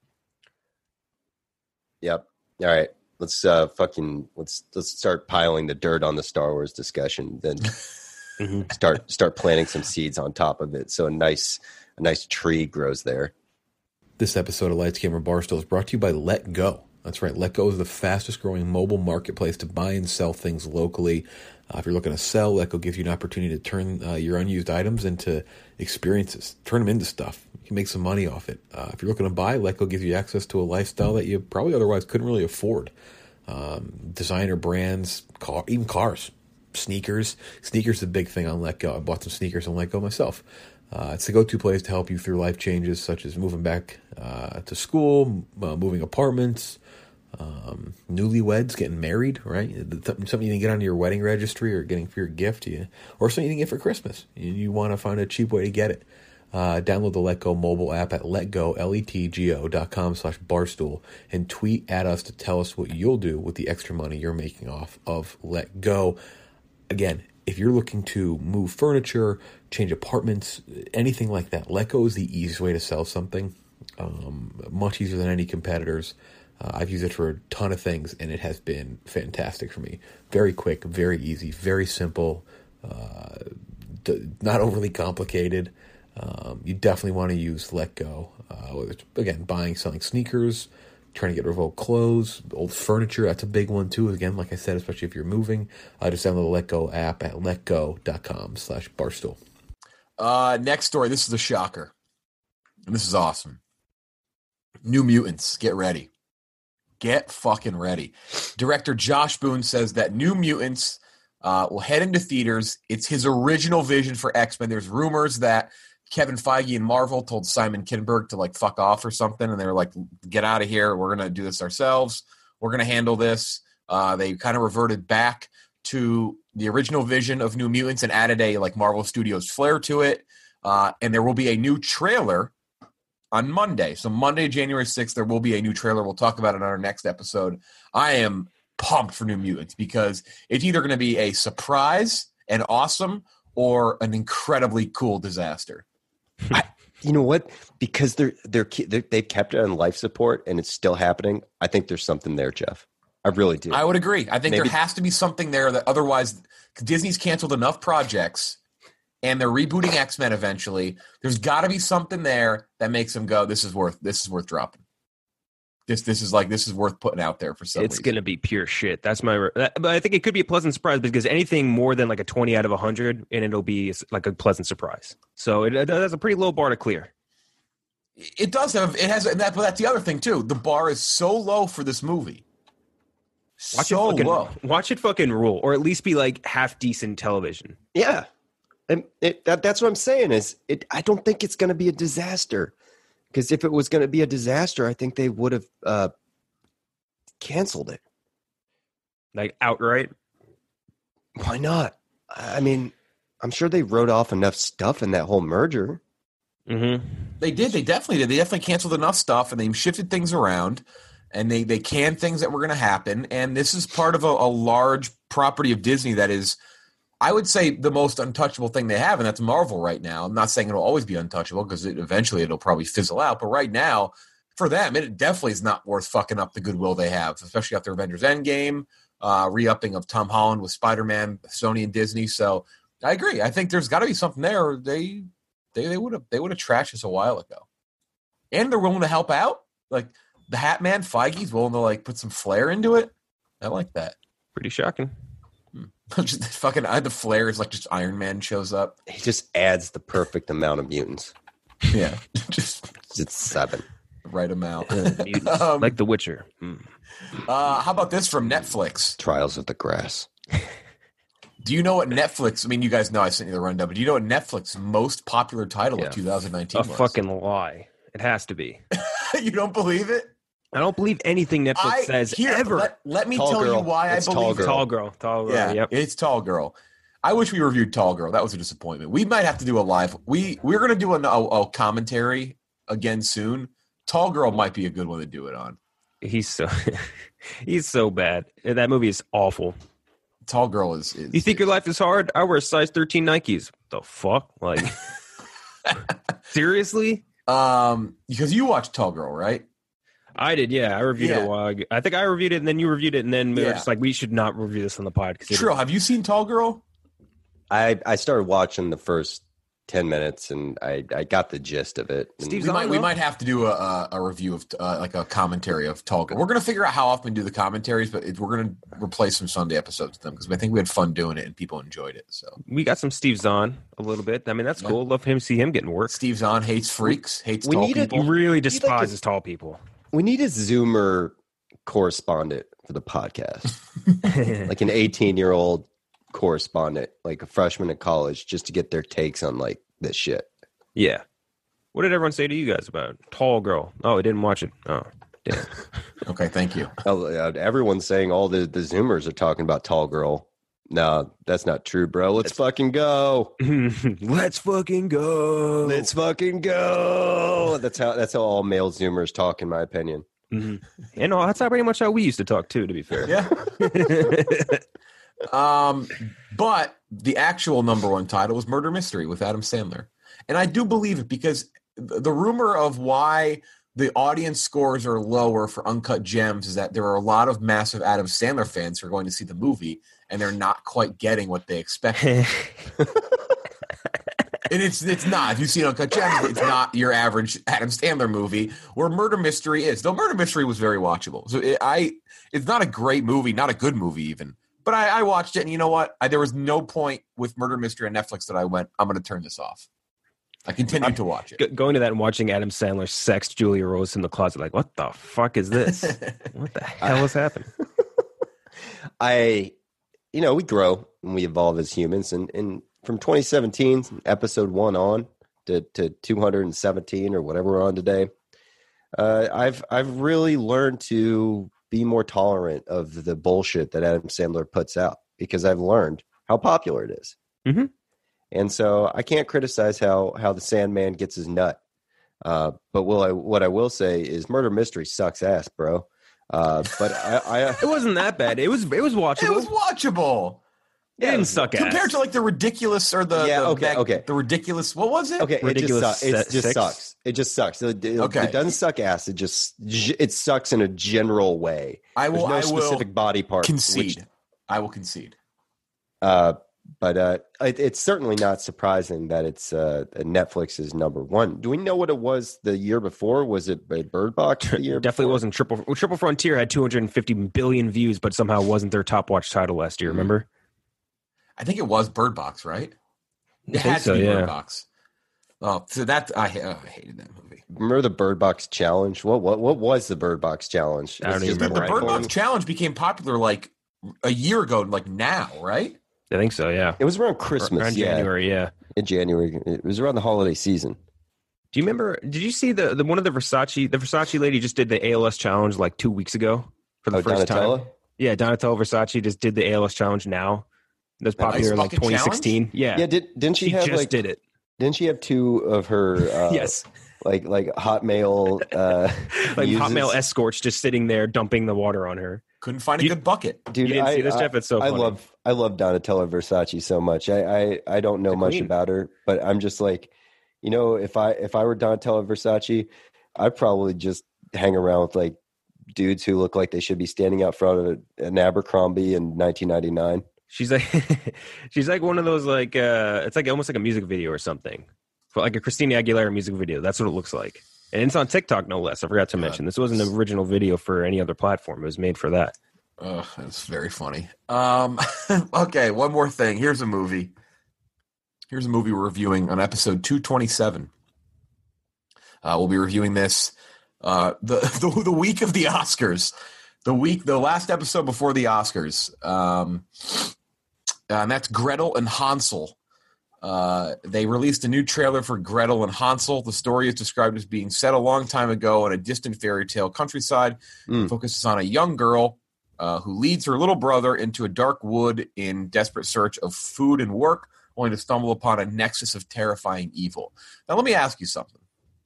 Yep. All right. Let's uh, fucking let's let's start piling the dirt on the Star Wars discussion. Then mm-hmm. start start planting some seeds on top of it, so a nice a nice tree grows there. This episode of Lights Camera Barstool is brought to you by Let Go. That's right, Let Go is the fastest growing mobile marketplace to buy and sell things locally. Uh, if you're looking to sell, Let Go gives you an opportunity to turn uh, your unused items into experiences, turn them into stuff. You can make some money off it. Uh, if you're looking to buy, Let Go gives you access to a lifestyle that you probably otherwise couldn't really afford. Um, designer brands, car, even cars, sneakers. Sneakers is a big thing on Let Go. I bought some sneakers on Let Go myself. Uh, it's the go-to place to help you through life changes such as moving back uh, to school, uh, moving apartments, um, newlyweds, getting married, right? Something you can get on your wedding registry or getting for your gift, you, or something you can get for Christmas. You, you want to find a cheap way to get it. Uh, download the Let Go mobile app at letgo, L E T G O dot com slash barstool and tweet at us to tell us what you'll do with the extra money you're making off of Let Go. Again, if you're looking to move furniture, change apartments, anything like that, Let Go is the easiest way to sell something. Um, much easier than any competitors. Uh, I've used it for a ton of things, and it has been fantastic for me. Very quick, very easy, very simple, uh, d- not overly complicated. Um, you definitely want to use Let Go. Uh, whether it's, again, buying, selling sneakers, trying to get rid of old clothes, old furniture. That's a big one, too. Again, like I said, especially if you're moving. Uh, just download the Let Go app at letgo dot com slash barstool. Uh, next story. This is a shocker. And this is awesome. New Mutants. Get ready. Get fucking ready. Director Josh Boone says that New Mutants uh, will head into theaters. It's his original vision for X-Men. There's rumors that Kevin Feige and Marvel told Simon Kinberg to like fuck off or something, and they were like, get out of here. We're going to do this ourselves. We're going to handle this. Uh, they kind of reverted back to the original vision of New Mutants and added a like Marvel Studios flair to it. Uh, and there will be a new trailer on Monday. So Monday, January sixth, there will be a new trailer. We'll talk about it on our next episode. I am pumped for New Mutants because it's either going to be a surprise and awesome or an incredibly cool disaster. I, you know what? Because they're, they're they're they've kept it on life support and it's still happening. I think there's something there, Jeff. I really do. I would agree. I think Maybe. there has to be something there that otherwise Disney's canceled enough projects and they're rebooting X-Men eventually. There's got to be something there that makes them go, this is worth this is worth dropping. This this is like this is worth putting out there for some It's reason. going to be pure shit. That's my but I think it could be a pleasant surprise because anything more than like a twenty out of one hundred and it'll be like a pleasant surprise. So it, it has a pretty low bar to clear. It does have it has that but that's the other thing too. The bar is so low for this movie. Watch so it fucking, low. Watch it fucking rule or at least be like half decent television. Yeah. And it, that, that's what I'm saying is it. I don't think it's going to be a disaster Because if it was going to be a disaster, I think they would have uh, canceled it. Like outright? Why not? I mean, I'm sure they wrote off enough stuff in that whole merger. Mm-hmm. They did. They definitely did. They definitely canceled enough stuff, and they shifted things around, and they they canned things that were going to happen. And this is part of a, a large property of Disney that is, I would say, the most untouchable thing they have, and that's Marvel right now. I'm not saying it'll always be untouchable because it, eventually it'll probably fizzle out. But right now, for them, it definitely is not worth fucking up the goodwill they have, especially after Avengers Endgame, uh, re-upping of Tom Holland with Spider-Man, Sony and Disney. So I agree. I think there's got to be something there. They they they would have they would have trashed this a while ago, and they're willing to help out. Like the Hat Man, Feige's willing to like put some flair into it. I like that. Pretty shocking. Just fucking I the flair is like just Iron Man shows up. He just adds the perfect amount of mutants. Yeah, just it's seven. Right amount. um, like The Witcher. Mm. Uh, how about this from Netflix? Trials of the Grass. Do you know what Netflix? I mean, you guys know I sent you the rundown, but do you know what Netflix's most popular title Yeah. of two thousand nineteen A was? fucking lie. It has to be. You don't believe it? I don't believe anything Netflix I, says here, ever. Let, let me Tall tell Girl. you why It's I Tall believe Girl. it. Tall girl. Tall girl. Yeah, Yep. it's Tall Girl. I wish we reviewed Tall Girl. That was a disappointment. We might have to do a live. We we're gonna do a, a, a commentary again soon. Tall Girl might be a good one to do it on. He's so he's so bad. That movie is awful. Tall Girl is. is You think your life is hard? I wear size thirteen Nikes. The fuck? Like seriously? Um, because you watched Tall Girl, right? I did, yeah. I reviewed it Yeah. a while ago. I think I reviewed it and then you reviewed it and then we were Yeah. just like, we should not review this on the pod. Trill, have you seen Tall Girl? I, I started watching the first ten minutes and I, I got the gist of it. And Steve We might, Zahn, we though? might have to do a, a, a review of uh, like a commentary of Tall Girl. We're going to figure out how often we do the commentaries, but it, we're going to replace some Sunday episodes with them because I think we had fun doing it and people enjoyed it. So We got some Steve Zahn a little bit. I mean, that's Yeah. cool. Love him see him getting work. Steve Zahn hates freaks, hates We tall need a- He people. really like despises a- tall people. we need a Zoomer correspondent for the podcast. Like an eighteen-year-old correspondent, like a freshman in college, just to get their takes on like this shit. Yeah. What did everyone say to you guys about Tall Girl? Oh, I didn't watch it. Oh, damn. Okay, thank you. Oh, uh, Everyone's saying all the, the Zoomers are talking about Tall Girl. No, that's not true, bro. Let's fucking go. Let's fucking go. Let's fucking go. That's how that's how all male Zoomers talk, in my opinion. Mm-hmm. And no, that's how pretty much how we used to talk too, to be fair. Yeah. Um, but the actual number one title was Murder Mystery with Adam Sandler. And I do believe it because the rumor of why the audience scores are lower for Uncut Gems is that there are a lot of massive Adam Sandler fans who are going to see the movie and they're not quite getting what they expected. And it's it's not. If you've seen Uncut Gems, it's not your average Adam Sandler movie where Murder Mystery is. Though Murder Mystery was very watchable. So it, I, it's not a great movie, not a good movie even. But I, I watched it, and you know what? I, there was no point with Murder Mystery on Netflix that I went, I'm going to turn this off. I continued to watch it. G- going to that and watching Adam Sandler sex Julia Rose in the closet, like, what the fuck is this? What the hell is happening? I, you know, we grow and we evolve as humans, and, and from twenty seventeen, episode one on to, to two hundred seventeen or whatever we're on today, uh, I've I've really learned to be more tolerant of the bullshit that Adam Sandler puts out because I've learned how popular it is. Mm-hmm. And so I can't criticize how how the Sandman gets his nut. Uh, but will I, what I will say is Murder Mystery sucks ass, bro. Uh, but I, I it wasn't that bad. It was it was watchable. It was watchable. It didn't suck ass. Compared to like the ridiculous or the, Yeah, the okay, back- okay. the ridiculous, what was it? Okay, Ridiculous it just, su- it se- just six? sucks. It just sucks. It, it- Okay. it doesn't suck ass. It just it sucks in a general way. I will, There's no I will specific body part. concede. Which, I will concede. uh, but uh, it, it's certainly not surprising that it's uh, Netflix's number one. Do we know what it was the year before? Was it Bird Box the year? Definitely before? wasn't Triple well, Triple Frontier had two hundred fifty billion views, but somehow wasn't their top watch title last year. Remember? I think it was Bird Box, right? It I think had so, to be yeah. Bird Box. Oh, so that I, oh, I hated that movie. Remember the Bird Box Challenge? What what what was the Bird Box Challenge? I don't Was it even just The remember. Bird Box rifling? Challenge became popular like a year ago, like now, right? I think so. Yeah. It was around Christmas, Around yeah. January. Yeah. In January. It was around the holiday season. Do you remember? Did you see the, the one of the Versace? The Versace lady just did the A L S challenge like two weeks ago for the Oh, first Donatella? time. Yeah, Donatella Versace just did the A L S challenge now. That's That popular ice in like bucket twenty sixteen. Yeah, Yeah, did, didn't she, she have just like did it. Didn't she have two of her? Uh, Yes, like like Hotmail, uh, like muses? Hotmail escorts just sitting there dumping the water on her. Couldn't find a You- good bucket. Dude, You didn't I, see this, I, Jeff? It's so I funny. love I love Donatella Versace so much. I I, I don't know The much queen. about her, but I'm just like, you know, if I if I were Donatella Versace, I'd probably just hang around with like dudes who look like they should be standing out front of an Abercrombie in nineteen ninety-nine. She's like, she's like one of those like, uh, it's like almost like a music video or something, for like a Christina Aguilera music video. That's what it looks like, and it's on TikTok no less. I forgot to mention this wasn't an original video for any other platform. It was made for that. Oh, that's very funny. Um, okay, one more thing. Here's a movie. Here's a movie we're reviewing on episode two twenty-seven. Uh, we'll be reviewing this uh, the, the the week of the Oscars, the week, the last episode before the Oscars, um, and that's Gretel and Hansel. Uh, they released a new trailer for Gretel and Hansel. The story is described as being set a long time ago in a distant fairy tale countryside. Mm. It focuses on a young girl uh, who leads her little brother into a dark wood in desperate search of food and work, only to stumble upon a nexus of terrifying evil. Now, let me ask you something.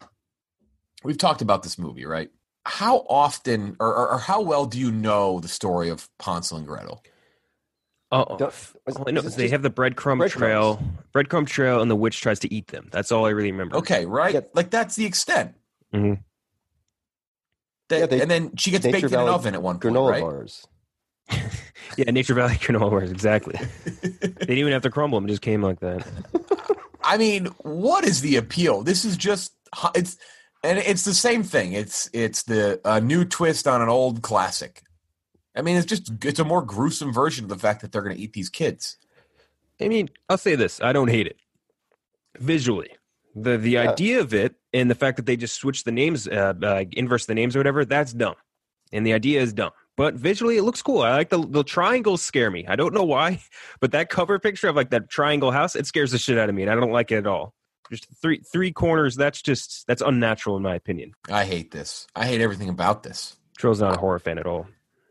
We've talked about this movie, right? How often or, or, or how well do you know the story of Hansel and Gretel? Oh, Don't- all I know is is it they just have the breadcrumb breadcrumbs? trail, breadcrumb trail, and the witch tries to eat them. That's all I really remember. Okay, right? Yeah. Like, that's the extent. Mhm. That- Yeah, they- and then she gets Nature baked in an Valley oven at one point, granola right? bars. Yeah, Nature Valley granola bars, exactly. They didn't even have to crumble them; it just came like that. I mean, what is the appeal? This is just it's, and it's the same thing. It's it's the a new twist on an old classic. I mean, it's just it's a more gruesome version of the fact that they're going to eat these kids. I mean, I'll say this: I don't hate it visually. the The Yeah. idea of it and the fact that they just switch the names, uh, uh, inverse the names or whatever, that's dumb. And the idea is dumb. But visually, it looks cool. I like the the triangles scare me. I don't know why, but that cover picture of like that triangle house, it scares the shit out of me, and I don't like it at all. Just three three corners. That's just that's unnatural in my opinion. I hate this. I hate everything about this. Trill's not a horror fan at all.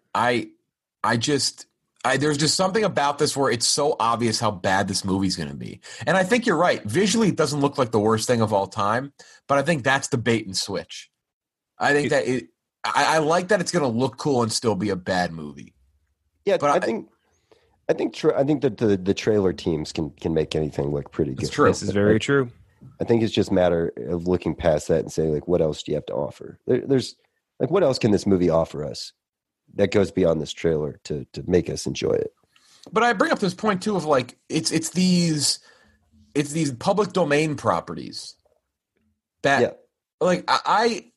I I just I there's just something about this where it's so obvious how bad this movie's going to be. And I think you're right. Visually, it doesn't look like the worst thing of all time, but I think that's the bait and switch. I think that it. I, I like that it's going to look cool and still be a bad movie. Yeah, But I, I- think I think tra- I think that the, the trailer teams can can make anything look pretty good. It's true. This is very true. I think it's just a matter of looking past that and saying, like, what else do you have to offer? There, there's like, what else can this movie offer us that goes beyond this trailer to to make us enjoy it? But I bring up this point too of like it's it's these it's these public domain properties that Yeah. like I, I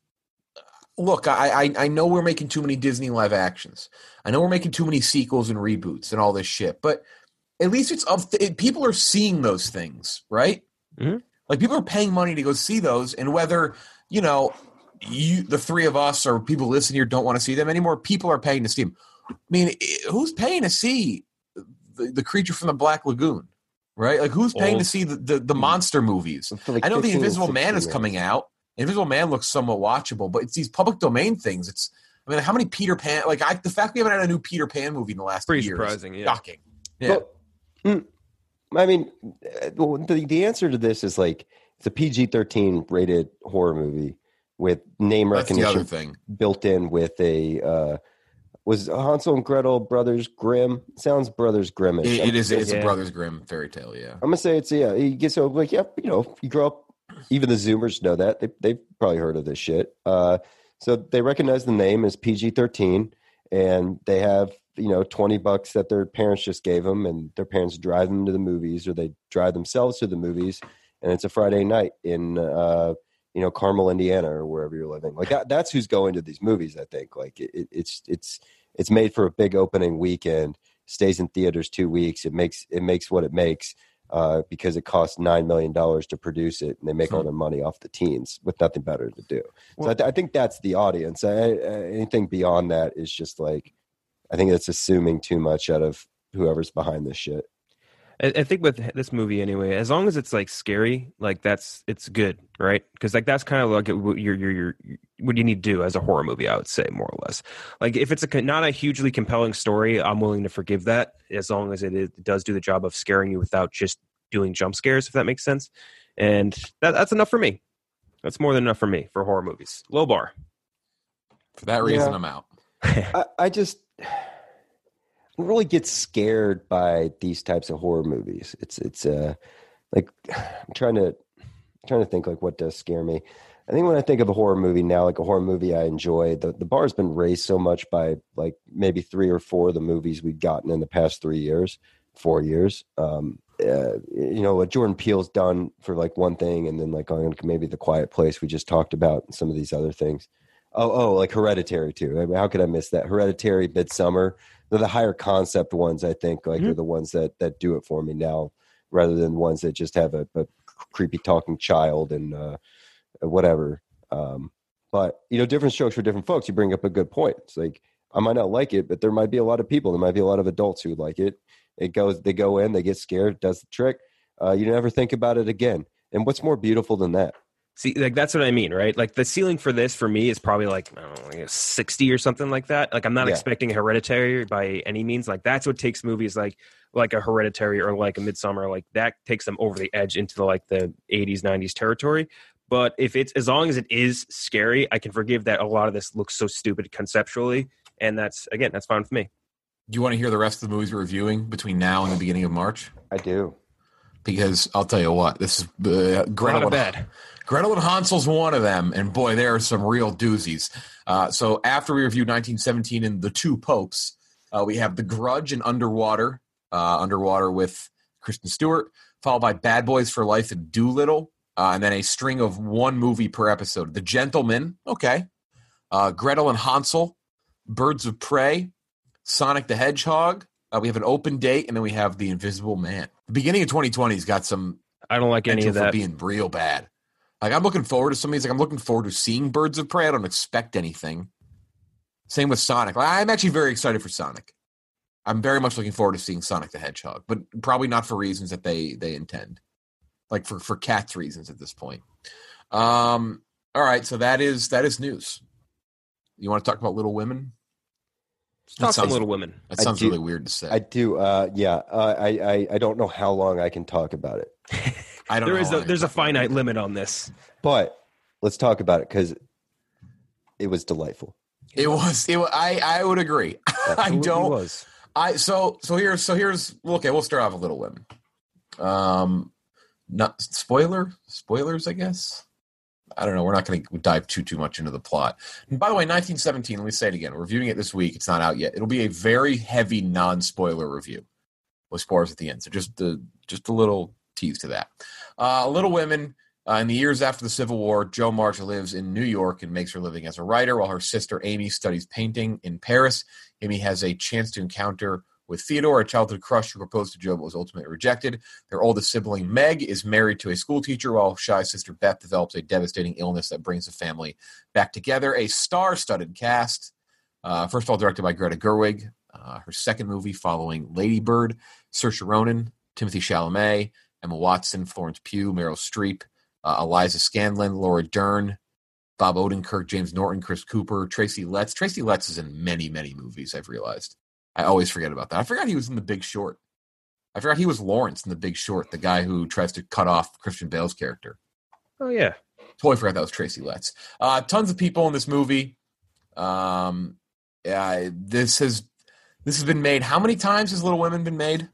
look I, I I know we're making too many Disney live actions. I know we're making too many sequels and reboots and all this shit. But at least it's of it, people are seeing those things, right? Mhm. Like people are paying money to go see those, and whether you know you the three of us or people listening here don't want to see them anymore, people are paying to see them. I mean, i- who's paying to see the, the Creature from the Black Lagoon, right? Like who's paying Old. to see the, the, the monster movies? For like I know the fifteen and Invisible Man is sixteen coming out. Invisible Man looks somewhat watchable, but it's these public domain things. It's I mean, how many Peter Pan? Like I, the fact we haven't had a new Peter Pan movie in the last Pretty years, surprising, yeah. shocking. Yeah, Well, mm, I mean, uh, well, the the answer to this is like it's a P G thirteen rated horror movie with name that's the other recognition thing. built in with a uh, was Hansel and Gretel Brothers Grimm. Sounds Brothers Grimmish. It, it is. It's Yeah. a Brothers Grimm fairy tale. Yeah. I'm gonna say it's yeah. You get so like yeah, you know, you grow up. Even the Zoomers know that they they've probably heard of this shit. Uh, so they recognize the name as P G thirteen, and they have you know twenty bucks that their parents just gave them, and their parents drive them to the movies, or they drive themselves to the movies, and it's a Friday night in uh, you know Carmel, Indiana, or wherever you're living. Like that, that's who's going to these movies. I think like it, it's it's it's made for a big opening weekend. Stays in theaters two weeks. It makes it makes what it makes. Uh, because it costs nine million dollars to produce it, and they make all their money off the teens with nothing better to do. So I, th- I think that's the audience. I, I, anything beyond that is just like, I think it's assuming too much out of whoever's behind this shit. I, I think with this movie anyway, as long as it's like scary, like that's it's good, right? Because like that's kind of like what you're, you're, you're, what you need to do as a horror movie, I would say, more or less. Like if it's a not a hugely compelling story, I'm willing to forgive that as long as it, is, it does do the job of scaring you without just doing jump scares, if that makes sense. And that, that's enough for me. That's more than enough for me for horror movies. Low bar. For that reason, yeah. I'm out. I, I just really get scared by these types of horror movies. It's it's uh like I'm trying to trying to think like what does scare me. I think when I think of a horror movie now, like a horror movie I enjoy, the, the bar has been raised so much by like maybe three or four of the movies we've gotten in the past three years, four years. Um, uh, you know, what Jordan Peele's done for like one thing, and then like on maybe The Quiet Place we just talked about, and some of these other things. Oh, oh, like Hereditary too. I mean, how could I miss that? Hereditary, Midsommar. They're the higher concept ones, I think. Like mm-hmm. they're the ones that that do it for me now, rather than ones that just have a, a creepy talking child and uh, whatever. Um, but you know, different strokes for different folks. You bring up a good point. It's like I might not like it, but there might be a lot of people. There might be a lot of adults who like it. It goes, they go in, they get scared, does the trick. Uh, you never think about it again. And what's more beautiful than that? See, like that's what I mean, right? Like the ceiling for this for me is probably like, I don't know, like sixty or something like that. Like I'm not yeah. expecting a Hereditary by any means. Like that's what takes movies like like a Hereditary or like a Midsommar. Like that takes them over the edge into the, like the eighties, nineties territory. But if it's as long as it is scary, I can forgive that a lot of this looks so stupid conceptually, and that's again that's fine with me. Do you want to hear the rest of the movies we're reviewing between now and the beginning of March? I do. Because I'll tell you what, this is uh, Gretel, and, bad. Gretel and Hansel's one of them, and boy, there are some real doozies. Uh, so after we reviewed nineteen seventeen and The Two Popes, uh, we have The Grudge and Underwater, uh, Underwater with Kristen Stewart, followed by Bad Boys for Life and Doolittle, uh, and then a string of one movie per episode. The Gentleman, okay, uh, Gretel and Hansel, Birds of Prey, Sonic the Hedgehog. Uh, we have an open date, and then we have The Invisible Man. The beginning of twenty twenty's got some. I don't like any of that. For being real bad. Like I'm looking forward to some of these. Like I'm looking forward to seeing Birds of Prey. I don't expect anything. Same with Sonic. Like, I'm actually very excited for Sonic. I'm very much looking forward to seeing Sonic the Hedgehog, but probably not for reasons that they they intend. Like for for Cats reasons at this point. Um. All right. So that is that is news. You want to talk about Little Women? Talk some Little Women. That sounds do, really weird to say. I do. Uh, yeah. Uh, I, I I don't know how long I can talk about it. I don't. There know is a, there's a finite limit on this, but let's talk about it because it was delightful. It was. It. I I would agree. I don't. Was. I so so here's so here's okay. We'll start off with Little Women. Um, not spoiler spoilers. I guess. I don't know. We're not going to dive too, too much into the plot. And by the way, nineteen seventeen, let me say it again. We're reviewing it this week. It's not out yet. It'll be a very heavy non-spoiler review with spoilers at the end. So just the, just a little tease to that. Uh, Little Women, uh, in the years after the Civil War, Jo March lives in New York and makes her living as a writer while her sister Amy studies painting in Paris. Amy has a chance to encounter with Theodore, a childhood crush who proposed to Jo but was ultimately rejected. Their oldest sibling, Meg, is married to a school teacher while shy sister Beth develops a devastating illness that brings the family back together. A star-studded cast. Uh, first of all, directed by Greta Gerwig. Uh, her second movie following Lady Bird. Saoirse Ronan, Timothy Chalamet, Emma Watson, Florence Pugh, Meryl Streep, uh, Eliza Scanlon, Laura Dern, Bob Odenkirk, James Norton, Chris Cooper, Tracy Letts. Tracy Letts is in many, many movies, I've realized. I always forget about that. I forgot he was in The Big Short. I forgot he was Lawrence in The Big Short, the guy who tries to cut off Christian Bale's character. Oh, yeah. Totally forgot that was Tracy Letts. Uh, tons of people in this movie. Um, yeah, this has this has been made. How many times has Little Women been made?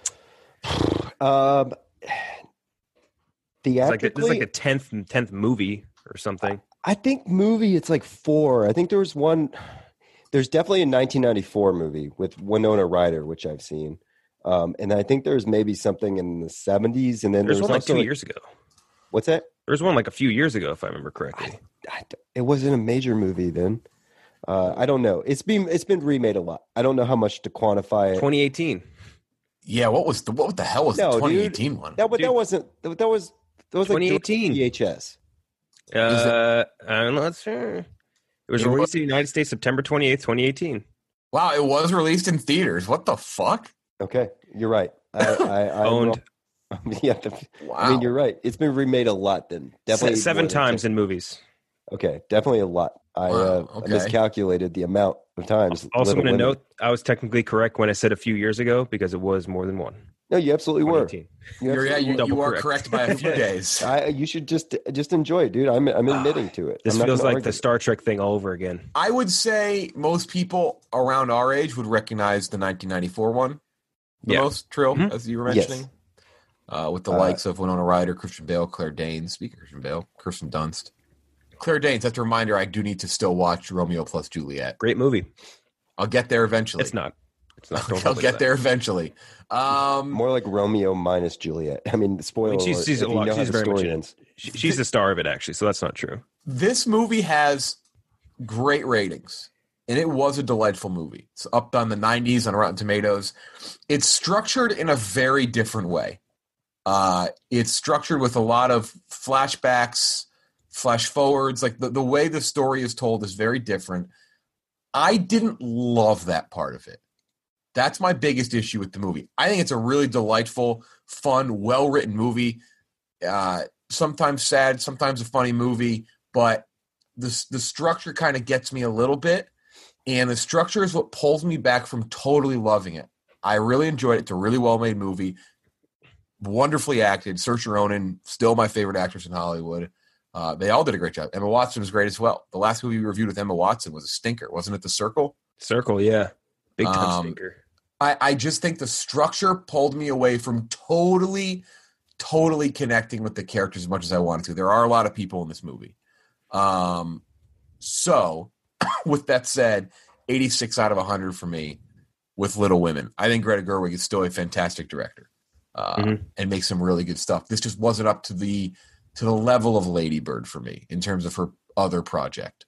Um, theatrically, it's like, a, it's like a tenth tenth movie or something. I think movie. It's like four. I think there was one. There's definitely a nineteen ninety-four movie with Winona Ryder, which I've seen. Um, and I think there's maybe something in the seventies. And then there's there was one like two like, years ago. What's that? There's one like a few years ago, if I remember correctly. I, I, it wasn't a major movie then. Uh, I don't know. It's been it's been remade a lot. I don't know how much to quantify it. twenty eighteen. Yeah, what was the what the hell was no, the twenty eighteen dude, one? That, that wasn't. That was that was twenty eighteen like V H S. Uh, I'm not sure. It was it released was, in the United States September twenty-eighth, twenty eighteen. Wow, it was released in theaters. What the fuck? Okay, you're right. I, I, I Owned. yeah, the, Wow. I mean, you're right. It's been remade a lot. Then definitely Se- seven more than times ten. in movies. Okay, definitely a lot. I, Wow, uh, okay. I miscalculated the amount of times. Also, Little going to Women- note, I was technically correct when I said a few years ago because it was more than one. No, you absolutely were. twenty eighteen. You You're, yeah, absolutely you, were. Double you are correct. correct by a few days. I, you should just just enjoy it, dude. I'm I'm admitting to it. This I'm not feels gonna like argue. the Star Trek thing all over again. I would say most people around our age would recognize the nineteen ninety-four one the Yeah. most, Trill, Mhm. as you were Yes. mentioning. Uh, with the Uh, likes of Winona Ryder, Christian Bale, Claire Danes. Speaking of Christian Bale, Kirsten Dunst. Claire Danes, that's a reminder I do need to still watch Romeo plus Juliet. Great movie. I'll get there eventually. It's not. It's not. Don't I'll hold it get to there that. eventually. Um, More like Romeo minus Juliet. I mean, spoiler I mean, she's- alert, she's if a you lot- know how she's the very much story in it. ends. She, she's the star of it, actually, so that's not true. This movie has great ratings, and it was a delightful movie. It's up on the nineties on Rotten Tomatoes. It's structured in a very different way. Uh, it's structured with a lot of flashbacks, flash forwards. Like the, the way the story is told is very different. I didn't love that part of it. That's my biggest issue with the movie. I think it's a really delightful, fun, well-written movie. Uh, sometimes sad, sometimes a funny movie, but the the structure kind of gets me a little bit, and the structure is what pulls me back from totally loving it. I really enjoyed it. It's a really well-made movie, wonderfully acted. Saoirse Ronan, still my favorite actress in Hollywood. Uh, they all did a great job. Emma Watson was great as well. The last movie we reviewed with Emma Watson was a stinker, wasn't it? The Circle? Circle, yeah. Big time Um, stinker. I, I just think the structure pulled me away from totally, totally connecting with the characters as much as I wanted to. There are a lot of people in this movie. Um, so, with that said, eighty-six out of one hundred for me with Little Women. I think Greta Gerwig is still a fantastic director uh, Mhm. and makes some really good stuff. This just wasn't up to the to the level of Lady Bird for me in terms of her other project.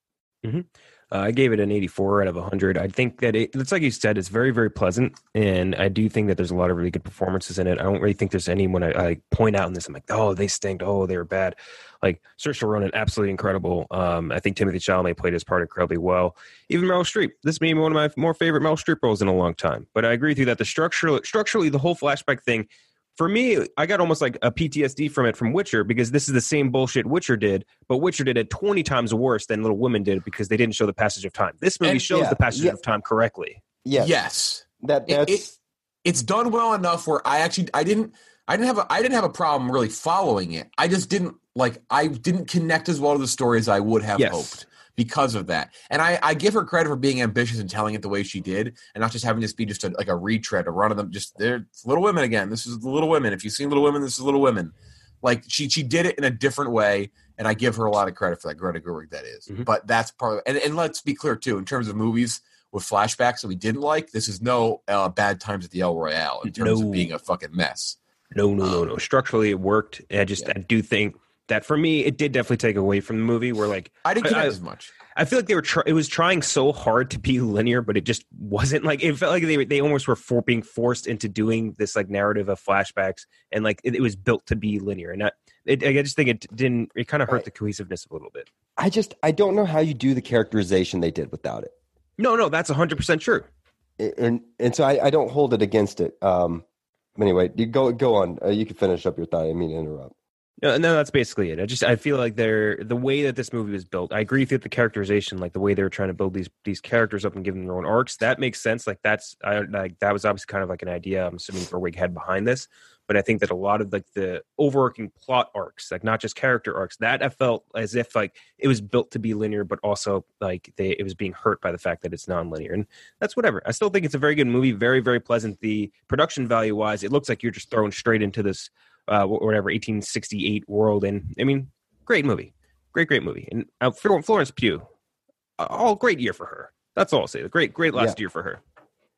Uh, I gave it an eighty-four out of one hundred. I think that it, it's like you said, it's very, very pleasant. And I do think that there's a lot of really good performances in it. I don't really think there's anyone I, I point out in this. I'm like, oh, they stink. Oh, they were bad. Like Saoirse Ronan, absolutely incredible. Um, I think Timothy Chalamet played his part incredibly well. Even Meryl Streep. This may be one of my more favorite Meryl Streep roles in a long time. But I agree with you that the structure, structurally, the whole flashback thing, for me, I got almost like a P T S D from it from Witcher because this is the same bullshit Witcher did, but Witcher did it twenty times worse than Little Women did because they didn't show the passage of time. This movie And- shows yeah, the passage yeah. of time correctly. Yes. Yes. That It- that's it- it's done well enough where I actually I didn't I didn't have a I didn't have a problem really following it. I just didn't like I didn't connect as well to the story as I would have Yes. hoped because of that. And I, I give her credit for being ambitious and telling it the way she did, and not just having this be just a, like a retread, a run of them. Just there, it's Little Women again. This is the Little Women. If you've seen Little Women, this is Little Women. Like she she did it in a different way, and I give her a lot of credit for that. Greta Gerwig, that is. Mhm. But that's part of, and and let's be clear too, in terms of movies with flashbacks that we didn't like, this is no uh, Bad Times at the El Royale in terms No. of being a fucking mess. No, no, no, no. Structurally, it worked. And I just Yeah. I do think that for me, it did definitely take away from the movie. Where like I didn't connect I- as much. I feel like they were try- it was trying so hard to be linear, but it just wasn't. Like it felt like they they almost were for being forced into doing this like narrative of flashbacks, and like it, it was built to be linear. And that, it, I just think it didn't. It kind of hurt Right. the cohesiveness a little bit. I just I don't know how you do the characterization they did without it. No, no, that's one hundred percent true. And and so I, I don't hold it against it. Um anyway, you go go on. Uh, you can finish up your thought. I didn't mean to interrupt. No, no, that's basically it. I just I feel like they're the way that this movie was built. I agree with the characterization, like the way they were trying to build these these characters up and give them their own arcs. That makes sense. Like that's I like that was obviously kind of like an idea. I'm assuming Gerwig had behind this, but I think that a lot of like the overarching plot arcs, like not just character arcs, that I felt as if like it was built to be linear, but also like they it was being hurt by the fact that it's non-linear, and that's whatever. I still think it's a very good movie, very very pleasant. The production value wise, it looks like you're just thrown straight into this. Uh, whatever eighteen sixty-eight world, and I mean, great movie, great, great movie, and uh, Florence Pugh, uh, all great year for her. That's all I'll say. Great, great last Yeah. year for her.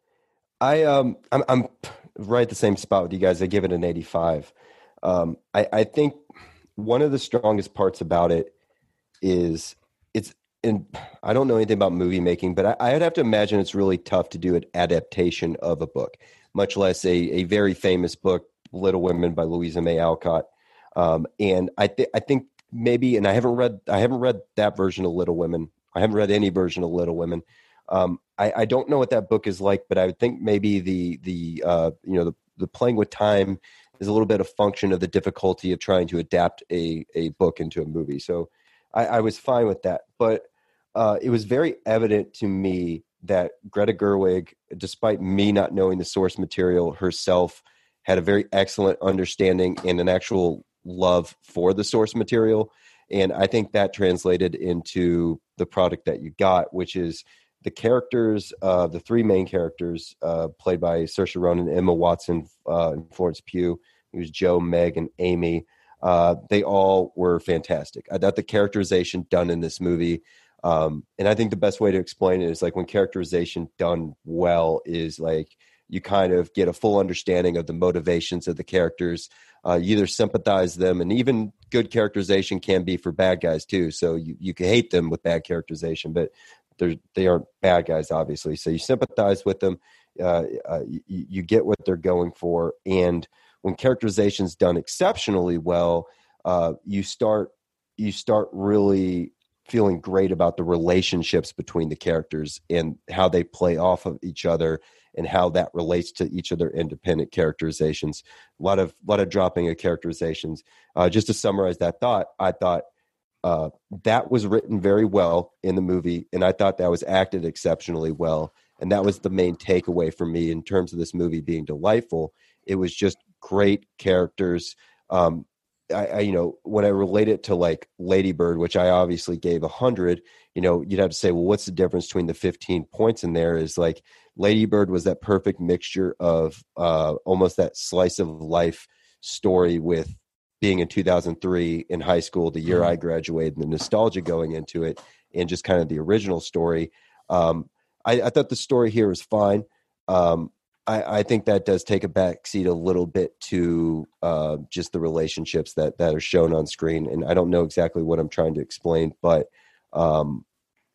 I um I'm I'm right at the same spot with you guys. I give it an eighty-five. Um, I I think one of the strongest parts about it is it's and I don't know anything about movie making, but I, I'd have to imagine it's really tough to do an adaptation of a book, much less a a very famous book, Little Women by Louisa May Alcott. Um, and I think I think maybe, and I haven't read I haven't read that version of Little Women. I haven't read any version of Little Women. Um, I, I don't know what that book is like, but I would think maybe the the uh, you know the the playing with time is a little bit a function of the difficulty of trying to adapt a a book into a movie. So I, I was fine with that, but uh, it was very evident to me that Greta Gerwig, despite me not knowing the source material herself, had a very excellent understanding and an actual love for the source material. And I think that translated into the product that you got, which is the characters, uh, the three main characters uh, played by Saoirse Ronan, Emma Watson, uh, and Florence Pugh, who's Joe, Meg, and Amy. Uh, they all were fantastic. I thought the characterization done in this movie, um, and I think the best way to explain it is like when characterization done well is like you kind of get a full understanding of the motivations of the characters. Uh, you either sympathize them, and even good characterization can be for bad guys too. So you, you can hate them with bad characterization, but they're, they aren't bad guys, obviously. So you sympathize with them. Uh, uh, you, you get what they're going for. And when characterization is done exceptionally well, uh, you start you start really feeling great about the relationships between the characters and how they play off of each other and how that relates to each of their independent characterizations. A lot of lot of dropping of characterizations. Uh, just to summarize that thought, I thought uh, that was written very well in the movie, and I thought that was acted exceptionally well. And that was the main takeaway for me in terms of this movie being delightful. It was just great characters. Um, I, I, you know, when I relate it to like Lady Bird, which I obviously gave a hundred, you know, you'd have to say, well, what's the difference between the fifteen points in there? Is like Lady Bird was that perfect mixture of uh, almost that slice of life story with being in two thousand three in high school, the year I graduated, and the nostalgia going into it, and just kind of the original story. Um, I, I thought the story here was fine. Um, I, I think that does take a backseat a little bit to uh, just the relationships that, that are shown on screen. And I don't know exactly what I'm trying to explain, but um,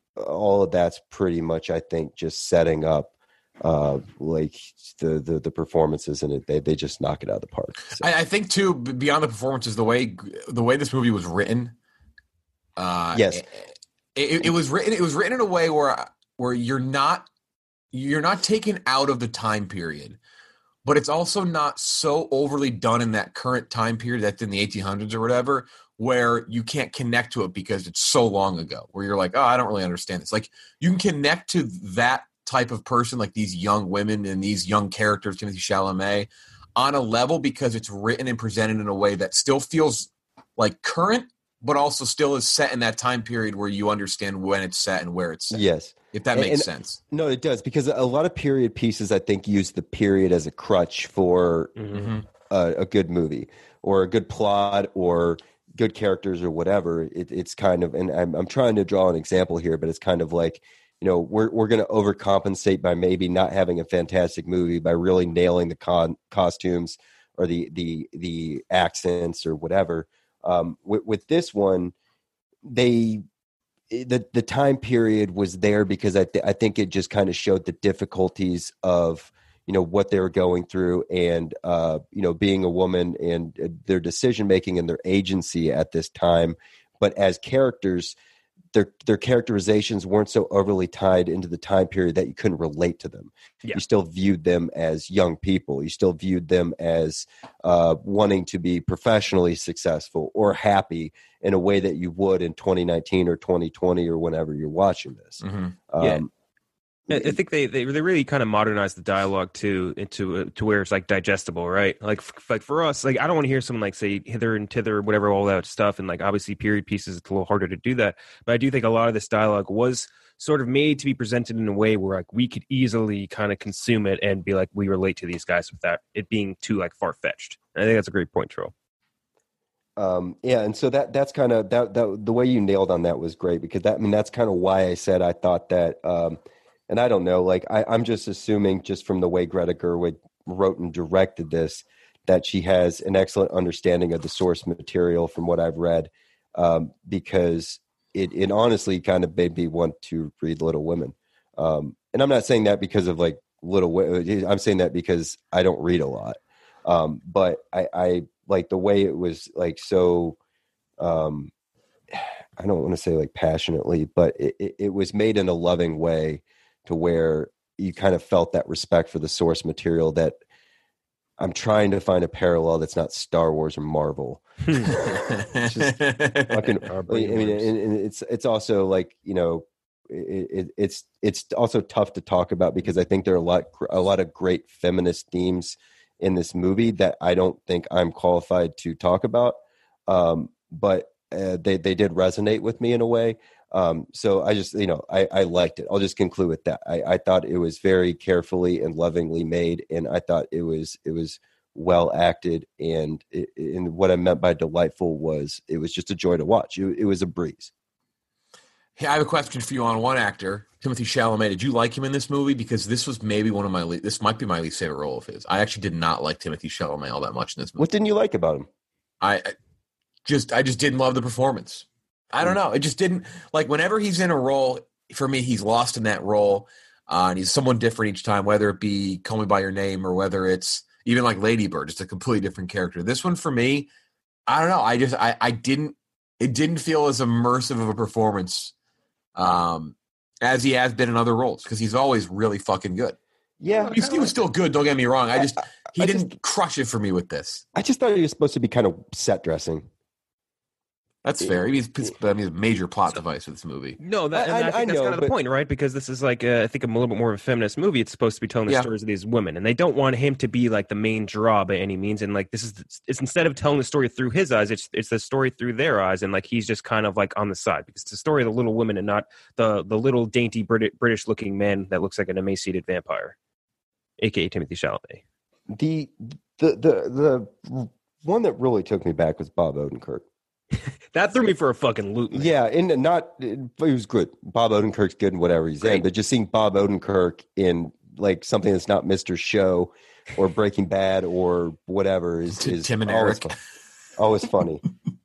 all of that's pretty much, I think, just setting up uh, like the, the, the performances in it. They, they just knock it out of the park. So. I, I think too, beyond the performances, the way, the way this movie was written. Uh, yes. It, it, it was written, it was written in a way where, where you're not, you're not taken out of the time period, but it's also not so overly done in that current time period that's in the eighteen hundreds or whatever, where you can't connect to it because it's so long ago, where you're like, oh, I don't really understand this. Like you can connect to that type of person, like these young women and these young characters, Timothée Chalamet, on a level because it's written and presented in a way that still feels like current, but also still is set in that time period where you understand when it's set and where it's set. Yes. If that makes and, sense. No, it does, because a lot of period pieces, I think, use the period as a crutch for mm-hmm. a, a good movie or a good plot or good characters or whatever. It, it's kind of, and I'm, I'm trying to draw an example here, but it's kind of like, you know, we're we're going to overcompensate by maybe not having a fantastic movie by really nailing the con- costumes or the the the accents or whatever. Um, with, with this one, they. The the time period was there because I th- I think it just kind of showed the difficulties of, you know, what they were going through and, uh, you know, being a woman and uh, their decision making and their agency at this time. But as characters, their their characterizations weren't so overly tied into the time period that you couldn't relate to them. Yeah. You still viewed them as young people. You still viewed them as uh, wanting to be professionally successful or happy in a way that you would in twenty nineteen or twenty twenty or whenever you're watching this. Mm-hmm. Um, yeah. I think they, they they really kind of modernized the dialogue too into uh, to where it's like digestible, right? Like f- like for us, like I don't want to hear someone like say hither and thither, whatever, all that stuff, and like obviously period pieces, it's a little harder to do that. But I do think a lot of this dialogue was sort of made to be presented in a way where like we could easily kind of consume it and be like we relate to these guys without it being too like far fetched. I think that's a great point, Troll. Um, yeah, and so that that's kind of that that the way you nailed on that was great because that I mean that's kind of why I said I thought that. Um, And I don't know, like I, I'm just assuming just from the way Greta Gerwig wrote and directed this, that she has an excellent understanding of the source material from what I've read, um, because it, it honestly kind of made me want to read Little Women. Um, and I'm not saying that because of like Little Women. I'm saying that because I don't read a lot. Um, but I, I like the way it was like so, um, I don't want to say like passionately, but it, it, it was made in a loving way, to where you kind of felt that respect for the source material that I'm trying to find a parallel that's not Star Wars or Marvel. Just fucking, I mean, and, and it's it's also like, you know, it, it, it's it's also tough to talk about because I think there are a lot a lot of great feminist themes in this movie that I don't think I'm qualified to talk about. Um, but uh, they they did resonate with me in a way. Um, so I just, you know, I, I liked it. I'll just conclude with that. I, I thought it was very carefully and lovingly made, and I thought it was it was well acted. And it, and what I meant by delightful was it was just a joy to watch. It, it was a breeze. Hey, I have a question for you on one actor, Timothée Chalamet. Did you like him in this movie? Because this was maybe one of my le- this might be my least favorite role of his. I actually did not like Timothée Chalamet all that much in this movie. What didn't you like about him? I, I just I just didn't love the performance. I don't know. It just didn't, like, whenever he's in a role, for me, he's lost in that role, uh, and he's someone different each time, whether it be Call Me By Your Name or whether it's even like Lady Bird, just a completely different character. This one, for me, I don't know. I just, I, I didn't, it didn't feel as immersive of a performance um, as he has been in other roles, because he's always really fucking good. Yeah. He, he was still good, don't get me wrong. I just, he I didn't just, crush it for me with this. I just thought he was supposed to be kind of set dressing. That's fair. I mean, it's, I mean, it's a major plot device for this movie. No, that, and I- I, think I that's know, kind of the but- point, right? Because this is like, uh, I think, a little bit more of a feminist movie. It's supposed to be telling the Yeah. stories of these women, and they don't want him to be like the main draw by any means. And like, this is, it's instead of telling the story through his eyes, it's it's the story through their eyes, and like he's just kind of like on the side because it's the story of the little women and not the the little dainty British British looking man that looks like an emaciated vampire, aka Timothée Chalamet. The the the the one that really took me back was Bob Odenkirk. That threw me for a fucking loop. Man. Yeah, and not it was good. Bob Odenkirk's good in whatever he's Great. in, but just seeing Bob Odenkirk in like something that's not Mister Show or Breaking Bad or whatever is, is Tim and always Eric. fun. Always funny.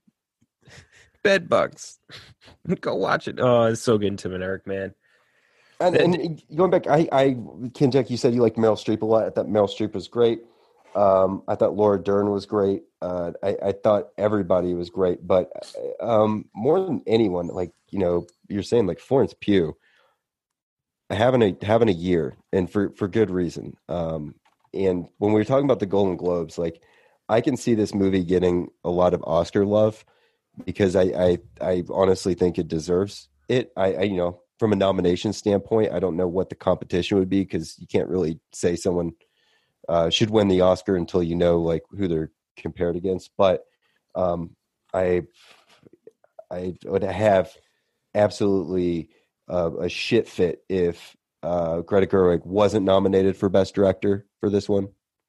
Bed bugs. Go watch it. Oh, it's so good in Tim and Eric, man. And, and going back, I, I, Ken Jack, you said you liked Meryl Streep a lot. I thought Meryl Streep was great. Um, I thought Laura Dern was great. Uh, I, I thought everybody was great, but um, more than anyone, like, you know, you're saying like Florence Pugh having a having a year, and for for good reason. Um, and when we were talking about the Golden Globes, like I can see this movie getting a lot of Oscar love because I I, I honestly think it deserves it. I, I you know. From a nomination standpoint, I don't know what the competition would be because you can't really say someone uh, should win the Oscar until you know like who they're compared against. But um, I, I would have absolutely uh, a shit fit if uh, Greta Gerwig wasn't nominated for Best Director for this one,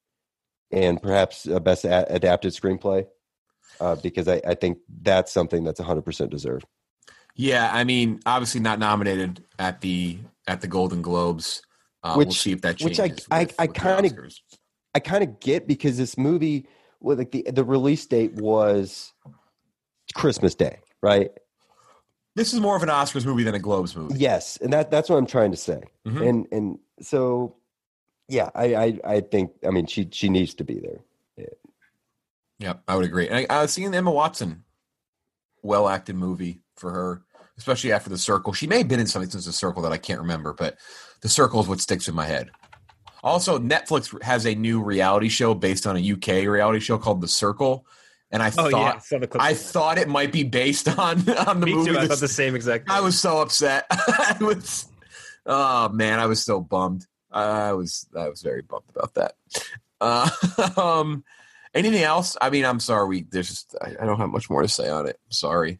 and perhaps a Best a- Adapted Screenplay, uh, because I, I think that's something that's one hundred percent deserved. Yeah, I mean, obviously not nominated at the at the Golden Globes. Uh, which, we'll see if that changes. Which I with, I, I with the kind of Oscars. I kind of get because this movie, well, like the the release date was Christmas Day, right? This is more of an Oscars movie than a Globes movie. Yes, and that that's what I'm trying to say. Mhm. And and so, yeah, I, I I think I mean she she needs to be there. Yeah. Yeah, I would agree. And I, I was seeing Emma Watson, well acted movie for her, especially after The Circle. She may have been in something since The Circle that I can't remember, but The Circle is what sticks in my head. Also, Netflix has a new reality show based on a U K reality show called The Circle, and I Oh, thought yeah, I saw the clip. I thought it might be based on on the Me movie. too. I this- thought the same exact thing. I was so upset. I was, oh man, I was so bummed. I was, I was very bummed about that. Uh, um, anything else? I mean, I'm sorry. We there's just, I, I don't have much more to say on it. Sorry.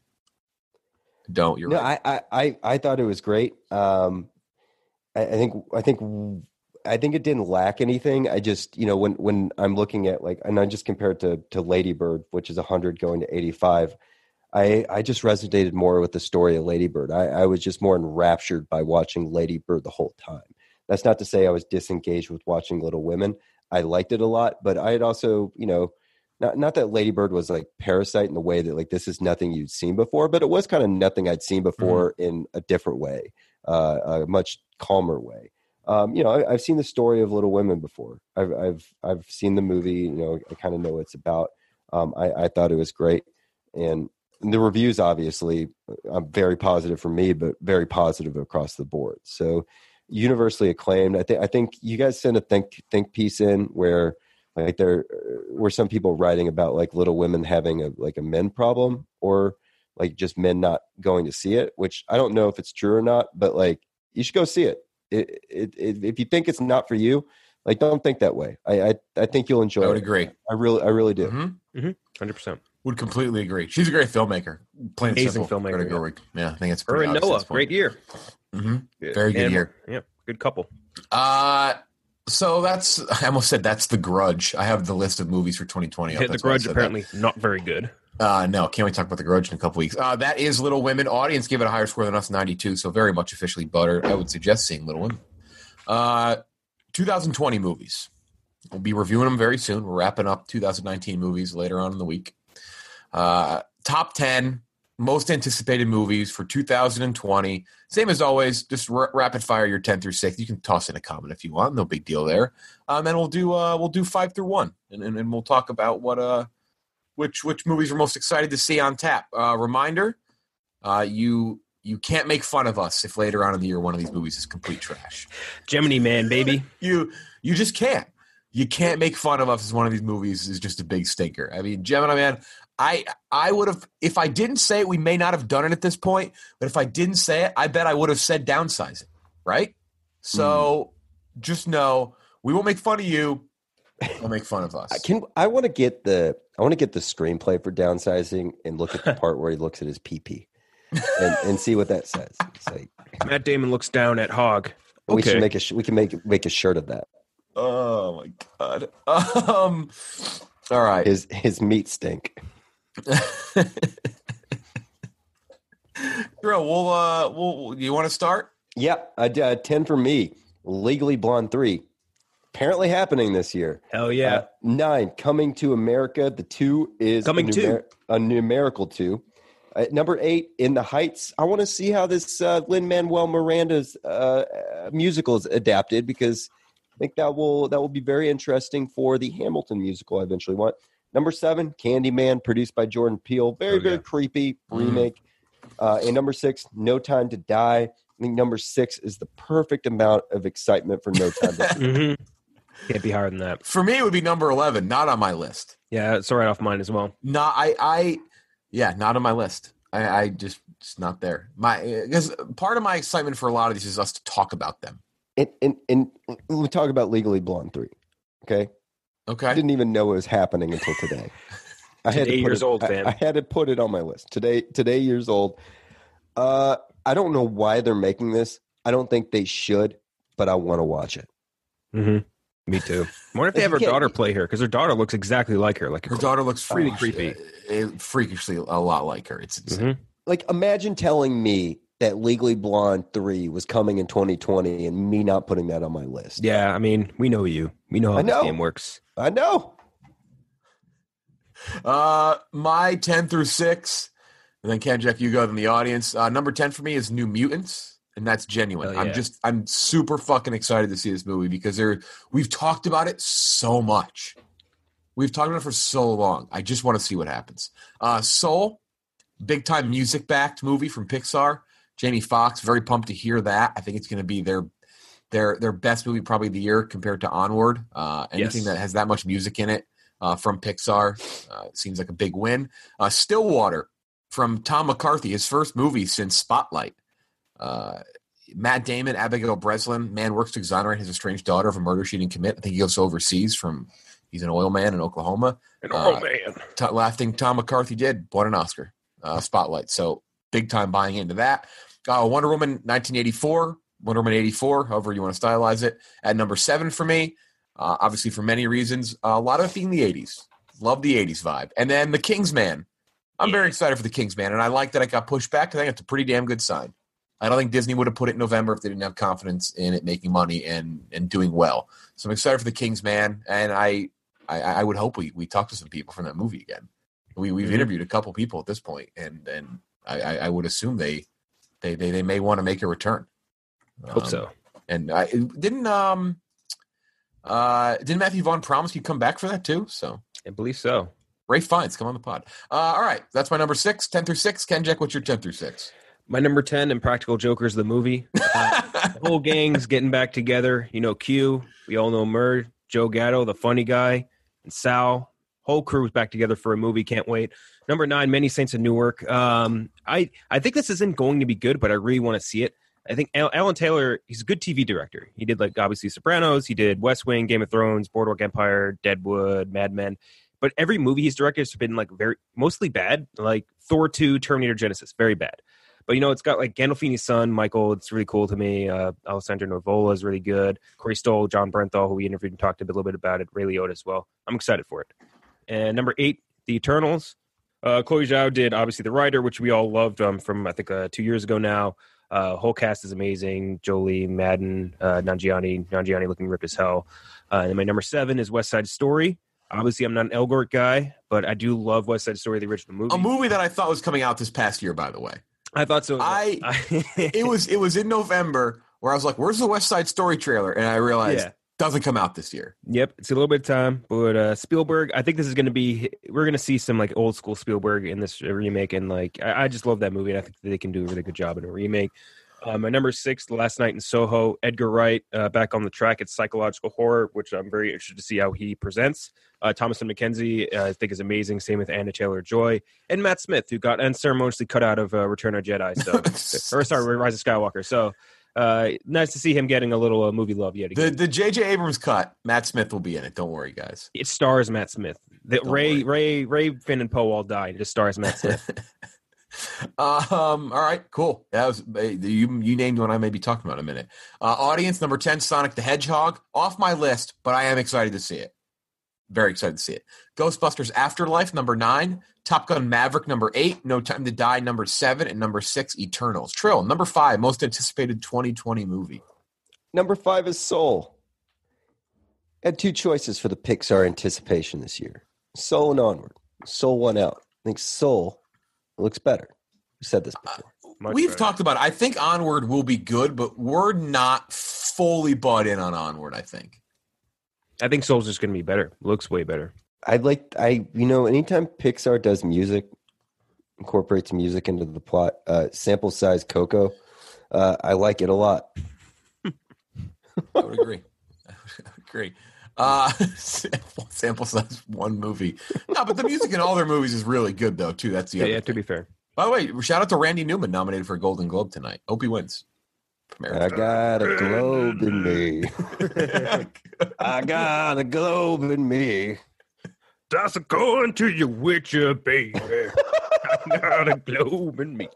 Don't. You're No, right. I, I I I thought it was great. Um, I, I think I think I think it didn't lack anything. I just you know when when I'm looking at like and I just compared to to Lady Bird, which is one hundred going to eighty-five. I, I just resonated more with the story of Lady Bird. I, I was just more enraptured by watching Lady Bird the whole time. That's not to say I was disengaged with watching Little Women. I liked it a lot, but I had also, you know, not not that Lady Bird was like Parasite in the way that like this is nothing you'd seen before, but it was kind of nothing I'd seen before mm-hmm. in a different way, uh, a much calmer way. Um, you know, I, I've seen the story of Little Women before. I've I've I've seen the movie. You know, I kind of know what it's about. Um, I, I thought it was great, and the reviews obviously are very positive for me, but very positive across the board. So universally acclaimed. I think I think you guys sent a think think piece in where Like there were some people writing about like Little Women having a like a men problem or like just men not going to see it, which I don't know if it's true or not, but like you should go see it. It, it, it if you think it's not for you, like don't think that way. I I, I think you'll enjoy it. I would it. agree. I really I really do. Mm-hmm. Mm-hmm. one hundred percent. Would completely agree. She's a great filmmaker. Plain Amazing simple. filmmaker. Go yeah. yeah, I think it's her and Noah. Great year. Mm-hmm. Very good and, year. Yeah, good couple. Uh So that's, I almost said that's The Grudge. I have the list of movies for twenty twenty. Yeah, The Grudge apparently that. not very good. Uh, no, can't wait to talk about The Grudge in a couple weeks. Uh, that is Little Women. Audience gave it a higher score than us, ninety-two, so very much officially buttered. I would suggest seeing Little Women. Uh, twenty twenty movies. We'll be reviewing them very soon. We're wrapping up two thousand nineteen movies later on in the week. Uh, top ten most anticipated movies for two thousand twenty. Same as always, just r- rapid fire your ten through six. You can toss in a comment if you want. No big deal there. Um, and we'll do uh, we'll do five through one, and, and, and we'll talk about what uh which which movies we're most excited to see on tap. Uh, reminder: uh, you you can't make fun of us if later on in the year one of these movies is complete trash. Gemini Man, baby. you you just can't. You can't make fun of us as one of these movies is just a big stinker. I mean, Gemini Man. I I would have, if I didn't say it, we may not have done it at this point, but if I didn't say it, I bet I would have said downsizing, right? So mm. just know we won't make fun of you. We'll make fun of us. I can I want to get the I want to get the screenplay for downsizing and look at the part where he looks at his pee-pee and, and see what that says. It's like, Matt Damon looks down at Hog. We okay. should make a we can make make a shirt of that. Oh my god. Um. All right. His his meat stink. Bro, we'll uh, we'll. You want to start? Yeah, I uh, ten for me. Legally Blonde three, apparently happening this year. Hell yeah. Uh, nine, Coming to America. The two is Coming a, numer- two. a numerical two. Uh, number eight, In the Heights. I want to see how this uh, Lin-Manuel Miranda's uh, musical is adapted because I think that will that will be very interesting for the Hamilton musical I eventually want. Number seven, Candyman, produced by Jordan Peele. Very, oh, yeah. very creepy remake. Mm. Uh, and number six, No Time to Die. I think number six is the perfect amount of excitement for No Time to Die. mm-hmm. Can't be higher than that. For me, it would be number eleven, not on my list. Yeah, it's right off mine as well. No, I, I yeah, not on my list. I, I just, it's not there. My Because part of my excitement for a lot of these is us to talk about them. And, and, and we talk about Legally Blonde three, okay? Okay. I didn't even know it was happening until today. I had today to put years it, old, I, fam. I had to put it on my list. Today, today years old. Uh, I don't know why they're making this. I don't think they should, but I want to watch it. Mm-hmm. Me too. I wonder if they have her daughter play her because her daughter looks exactly like her. Like her daughter looks really freakish, creepy, uh, freakishly a lot like her. It's insane. Mm-hmm. Like imagine telling me that Legally Blonde three was coming in twenty twenty and me not putting that on my list. Yeah, I mean, we know you. We know how I know. this game works. I know. Uh, my ten through six, and then Ken, Jeff, you go in the audience. Uh, number ten for me is New Mutants, and that's genuine. Yeah. I'm just, I'm super fucking excited to see this movie because there, we've talked about it so much. We've talked about it for so long. I just want to see what happens. Uh, Soul, big time music backed movie from Pixar. Jamie Foxx, very pumped to hear that. I think it's going to be their their their best movie probably of the year compared to Onward. Uh, anything yes. that has that much music in it uh, from Pixar uh, seems like a big win. Uh, Stillwater from Tom McCarthy, his first movie since Spotlight. Uh, Matt Damon, Abigail Breslin, man works to exonerate his estranged daughter of a murder she didn't commit. I think he goes overseas from he's an oil man in Oklahoma. An oil uh, man. T- last thing Tom McCarthy did, won an Oscar. Uh, Spotlight. So big time buying into that. Uh, Wonder Woman nineteen eighty-four, Wonder Woman eighty-four, however you want to stylize it, at number seven for me. Uh, obviously, for many reasons, uh, a lot of it being the eighties. Love the eighties vibe. And then The Kingsman. I'm very excited for The Kingsman, and I like that it got pushed back. I think it's a pretty damn good sign. I don't think Disney would have put it in November if they didn't have confidence in it making money and, and doing well. So I'm excited for The Kingsman, and I I, I would hope we, we talk to some people from that movie again. We, we've mm-hmm. interviewed a couple people at this point, and, and I, I would assume they they, they, they may want to make a return. Hope um, so. And I didn't um uh didn't Matthew Vaughn promise he'd come back for that too? So I believe so. Ray Fiennes, come on the pod. Uh, all right, that's my number six, ten through six. Ken Jack, what's your ten through six? My number ten, Impractical Jokers, the movie. Uh, the whole gang's getting back together. You know, Q. We all know Murr, Joe Gatto, the funny guy. and Sal. Whole crew is back together for a movie. Can't wait. Number nine, Many Saints of Newark. Um, I, I think this isn't going to be good, but I really want to see it. I think Alan Taylor, he's a good T V director. He did, like, obviously Sopranos. He did West Wing, Game of Thrones, Boardwalk Empire, Deadwood, Mad Men. But every movie he's directed has been, like, very mostly bad. Like Thor two, Terminator Genesis, very bad. But, you know, it's got, like, Gandolfini's son, Michael. It's really cool to me. Uh, Alessandro Nivola is really good. Corey Stoll, John Brenthal, who we interviewed and talked a little bit about it. Ray Liotta as well. I'm excited for it. And number eight, The Eternals. Uh, Chloe Zhao did, obviously, The Writer, which we all loved um, from, I think, uh, two years ago now. Uh, whole cast is amazing. Jolie, Madden, uh, Nanjiani. Nanjiani looking ripped as hell. Uh, and then my number seven is West Side Story. Obviously, I'm not an Elgort guy, but I do love West Side Story, the original movie. A movie that I thought was coming out this past year, by the way. I thought so. I it was it was in November where I was like, "Where's the West Side Story trailer?" And I realized Yeah. it doesn't come out this year. Yep, it's a little bit of time, but uh, Spielberg. I think this is going to be. We're going to see some like old school Spielberg in this remake, and like I, I just love that movie, and I think they can do a really good job in a remake. Uh, my number six, The Last Night in Soho, Edgar Wright, uh, back on the track. It's psychological horror, which I'm very interested to see how he presents. Uh, Thomasin McKenzie, uh, I think, is amazing. Same with Anna Taylor-Joy. And Matt Smith, who got unceremoniously cut out of uh, Return of Jedi. So, or sorry, Rise of Skywalker. So uh, nice to see him getting a little uh, movie love yet again. The the J J Abrams cut, Matt Smith will be in it. Don't worry, guys. It stars Matt Smith. The, Ray, Ray, Ray, Finn, and Poe all died. It just stars Matt Smith. Um. All right. Cool. That was you. You named one I may be talking about in a minute. Uh, audience number ten, Sonic the Hedgehog, off my list, but I am excited to see it. Very excited to see it. Ghostbusters Afterlife number nine, Top Gun Maverick number eight, No Time to Die number seven, and number six, Eternals. Trill number five, most anticipated twenty twenty movie. Number five is Soul. I had two choices for the Pixar anticipation this year: Soul and Onward. Soul won out. I think Soul looks better. We said this before. Uh, we've better. talked about it. I think Onward will be good, but we're not fully bought in on Onward, I think. I think Soul's just going to be better. Looks way better. I like, I, you know, anytime Pixar does music, incorporates music into the plot, uh, sample size Coco, uh, I like it a lot. I would agree. I would agree. Uh, sample, sample size one movie. No, but the music in all their movies is really good, though, too. That's the Yeah, other yeah thing. to be fair. By the way, shout out to Randy Newman, nominated for a Golden Globe tonight. Hope he wins. I got a globe in me. I got a globe in me. That's going to your Witcher, baby. I got a globe in me.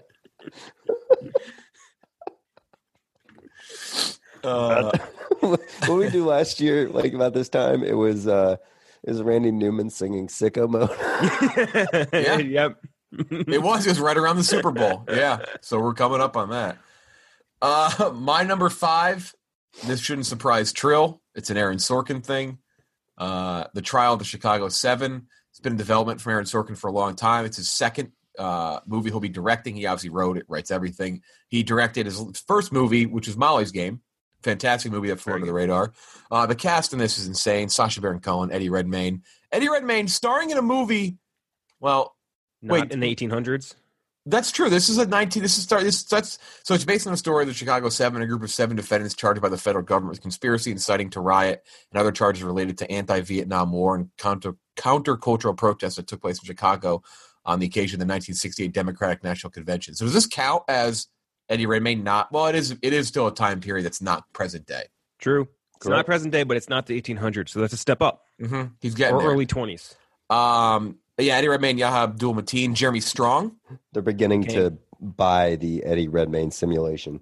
Uh, What did we do last year, like about this time? It was uh, it was Randy Newman singing "Sicko Mode." Yeah. Yep. it was. It was right around the Super Bowl. Yeah. So we're coming up on that. Uh, my number five, this shouldn't surprise Trill. It's an Aaron Sorkin thing. Uh, the Trial of the Chicago Seven. It's been in development from Aaron Sorkin for a long time. It's his second uh, movie he'll be directing. He obviously wrote it, writes everything. He directed his first movie, which was Molly's Game. Fantastic movie that flew under the radar. Uh, the cast in this is insane. Sacha Baron Cohen, Eddie Redmayne. Eddie Redmayne starring in a movie. Well, Not wait, in the eighteen hundreds. That's true. This is a nineteen. This is start. This that's so. It's based on the story of the Chicago Seven, a group of seven defendants charged by the federal government with conspiracy, inciting to riot, and other charges related to anti-Vietnam War and counter countercultural protests that took place in Chicago on the occasion of the nineteen sixty-eight Democratic National Convention. So does this count as Eddie Redmayne? Not well. It is. It is still a time period that's not present day. True. It's Correct. not present day, but it's not the eighteen hundreds, so that's a step up. Mm-hmm. He's getting or there. early twenties. Um. Yeah, Eddie Redmayne, Yahya Abdul-Mateen, Jeremy Strong. They're beginning Okay. to buy the Eddie Redmayne simulation.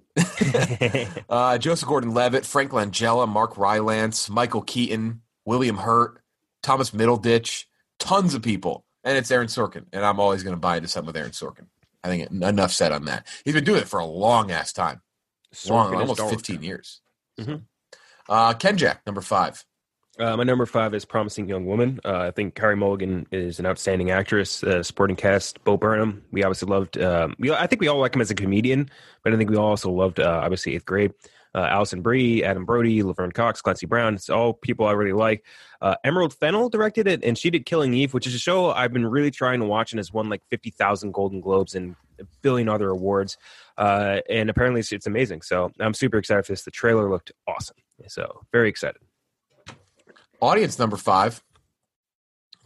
uh, Joseph Gordon-Levitt, Frank Langella, Mark Rylance, Michael Keaton, William Hurt, Thomas Middleditch, tons of people. And it's Aaron Sorkin. And I'm always going to buy into something with Aaron Sorkin. I think enough said on that. He's been doing it for a long-ass time. Long, Sorkin is almost dark. fifteen years. Mhm. Uh, Ken Jack, number five. Uh, my number five is Promising Young Woman. Uh, I think Carey Mulligan is an outstanding actress. Uh, supporting cast, Bo Burnham. We obviously loved. Um, we, I think we all like him as a comedian, but I think we all also loved, uh, obviously, Eighth Grade. Uh, Alison Brie, Adam Brody, Laverne Cox, Clancy Brown. It's all people I really like. Uh, Emerald Fennell directed it, and she did Killing Eve, which is a show I've been really trying to watch and has won like fifty thousand Golden Globes and a billion other awards. Uh, and apparently it's, it's amazing. So I'm super excited for this. The trailer looked awesome. So very excited. Audience number five.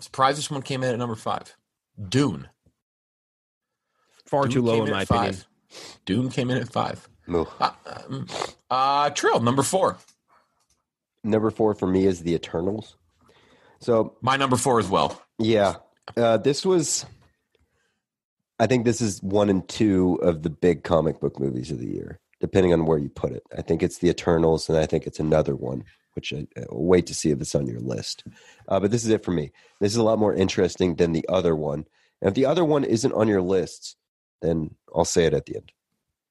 Surprised this one came in at number five. Dune. Far Dune too low came in my at opinion. five. Dune came in at five. No. Uh, um, uh, Trill, number four. Number four for me is The Eternals. So my number four as well. Yeah. Uh, this was, I think this is one and two of the big comic book movies of the year, depending on where you put it. I think it's The Eternals, and I think it's another one, which I, I'll wait to see if it's on your list. Uh, but this is it for me. This is a lot more interesting than the other one. And if the other one isn't on your list, then I'll say it at the end.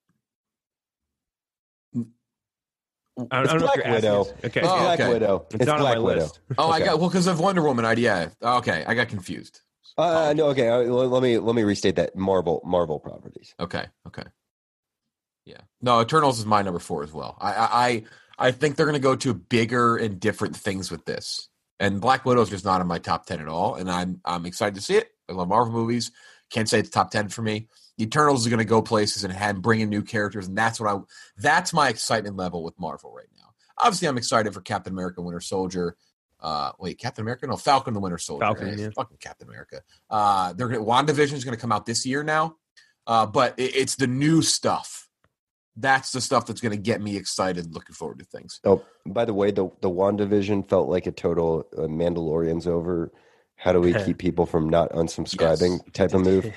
I It's don't know if Black you're Widow. asking- Okay. It's Oh, Black okay. Widow. It's not on Black my Widow. list. Oh, Okay. I got well because of Wonder Woman. I yeah. Okay, I got confused. Uh, no, okay. Uh, let let me let me restate that. Marvel Marvel properties. Okay, okay. Yeah. No, Eternals is my number four as well. I I I, I think they're going to go to bigger and different things with this. And Black Widow is just not in my top ten at all. And I'm I'm excited to see it. I love Marvel movies. Can't say it's top ten for me. The Eternals is going to go places and have, bring in new characters, and that's what I. That's my excitement level with Marvel right now. Obviously, I'm excited for Captain America: Winter Soldier. Uh, wait, Captain America? No, Falcon the Winter Soldier. Falcon, Eh, yeah. Fucking Captain America. Uh, they're gonna, WandaVision is going to come out this year now, uh, but it, it's the new stuff. That's the stuff that's going to get me excited, looking forward to things. Oh, by the way, the the WandaVision felt like a total uh, Mandalorian's over. How do we keep people from not unsubscribing Yes. type of move?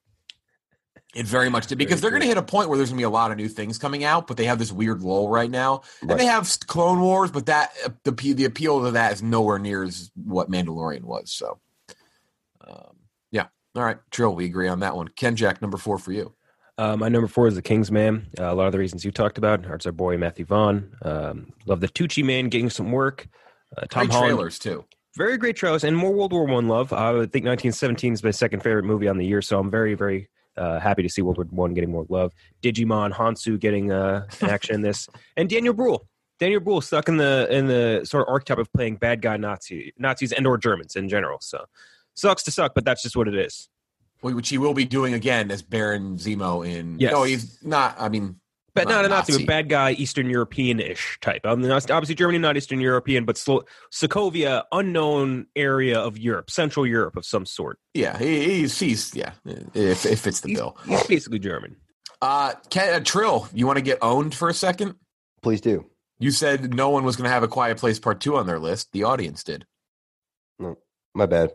It very much did, because they're going to hit a point where there's going to be a lot of new things coming out, but they have this weird lull right now. And Right. they have Clone Wars, but that the the appeal to that is nowhere near as what Mandalorian was. So, um, yeah. All right, Trill, we agree on that one. Ken Jack, number four for you. Uh, my number four is The King's Man. Uh, a lot of the reasons you talked about. It's our boy Matthew Vaughn. Um, love the Tucci Man getting some work. Uh, Tom Great Holland. trailers too. Very great trailers and more World War One love. I think nineteen seventeen is my second favorite movie on the year, so I'm very, very uh, happy to see World War One getting more love. Digimon Hansu getting uh, action in this, and Daniel Bruhl. Daniel Bruhl stuck in the in the sort of archetype of playing bad guy Nazi Nazis and or Germans in general. So sucks to suck, but that's just what it is. Which he will be doing again as Baron Zemo in. Yes. No, he's not. I mean, But not a Nazi, Nazi. but bad guy, Eastern European-ish type. Um, obviously, Germany, not Eastern European, but Slo- Sokovia, unknown area of Europe, Central Europe of some sort. Yeah, he, he's he's yeah. If if it's the He's, bill, he's basically German. uh, Ken, uh, Trill, you want to get owned for a second? Please do. You said no one was going to have A Quiet Place Part Two on their list. The audience did. No, my bad.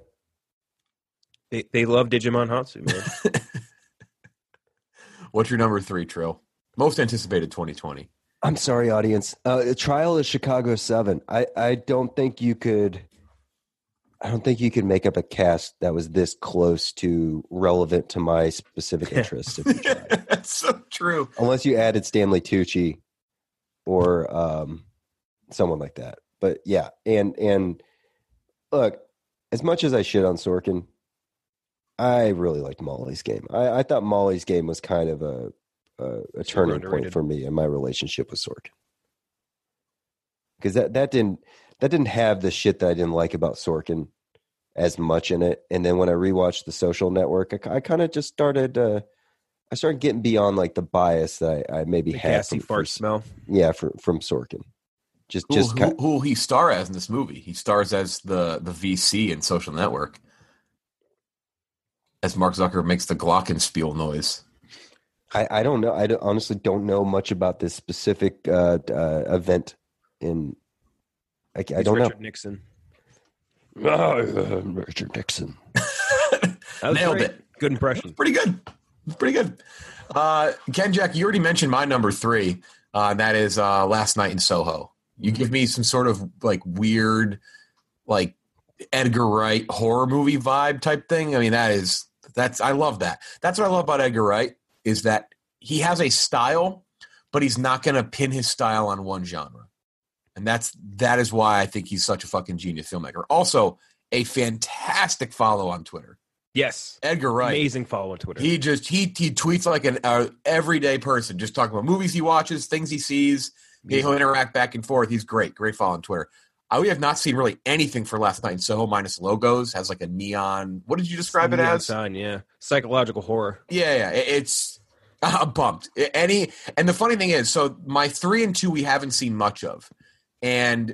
They they love Digimon Hansu, man. What's your number three, Trill? Most anticipated twenty twenty. I'm sorry, audience. Uh, the Trial of Chicago seven. I, I don't think you could. I don't think you could make up a cast that was this close to relevant to my specific interests. If you tried. That's so true. Unless you added Stanley Tucci or um, someone like that. But yeah, and and look, as much as I shit on Sorkin, I really liked Molly's Game. I, I thought Molly's Game was kind of a a, a turning point underrated. for me in my relationship with Sorkin, because that that didn't that didn't have the shit that I didn't like about Sorkin as much in it. And then when I rewatched The Social Network, I, I kind of just started. Uh, I started getting beyond like the bias that I, I maybe The had gassy from, fart from- smell. yeah, from from Sorkin. Just Who, just who, kind who will he star as in this movie? He stars as the the V C in Social Network, as Mark Zucker makes the glockenspiel noise. I, I don't know. I don't- honestly don't know much about this specific uh, uh, event. In I, I He's don't Richard know. Nixon. Oh, Richard Nixon. That was Nailed great. it. Good impression. Pretty good. Pretty good. Uh, Ken Jack, you already mentioned my number three. Uh, and that is uh, Last Night in Soho. You give me some sort of like weird, like Edgar Wright horror movie vibe type thing. I mean, that is that's I love that. That's what I love about Edgar Wright is that he has a style, but he's not going to pin his style on one genre. And that's that is why I think he's such a fucking genius filmmaker. Also, a fantastic follow on Twitter. Yes. Edgar Wright. Amazing follow on Twitter. He just he he tweets like an uh, everyday person, just talking about movies he watches, things he sees. He'll interact back and forth. He's great, great follow on Twitter. I we have not seen really anything for Last Night in Soho minus logos. Has like a neon. What did you describe it Neon as? sign, yeah. Psychological horror. Yeah, yeah. it- It's I'm bumped. Any and the funny thing is, so my three and two we haven't seen much of, and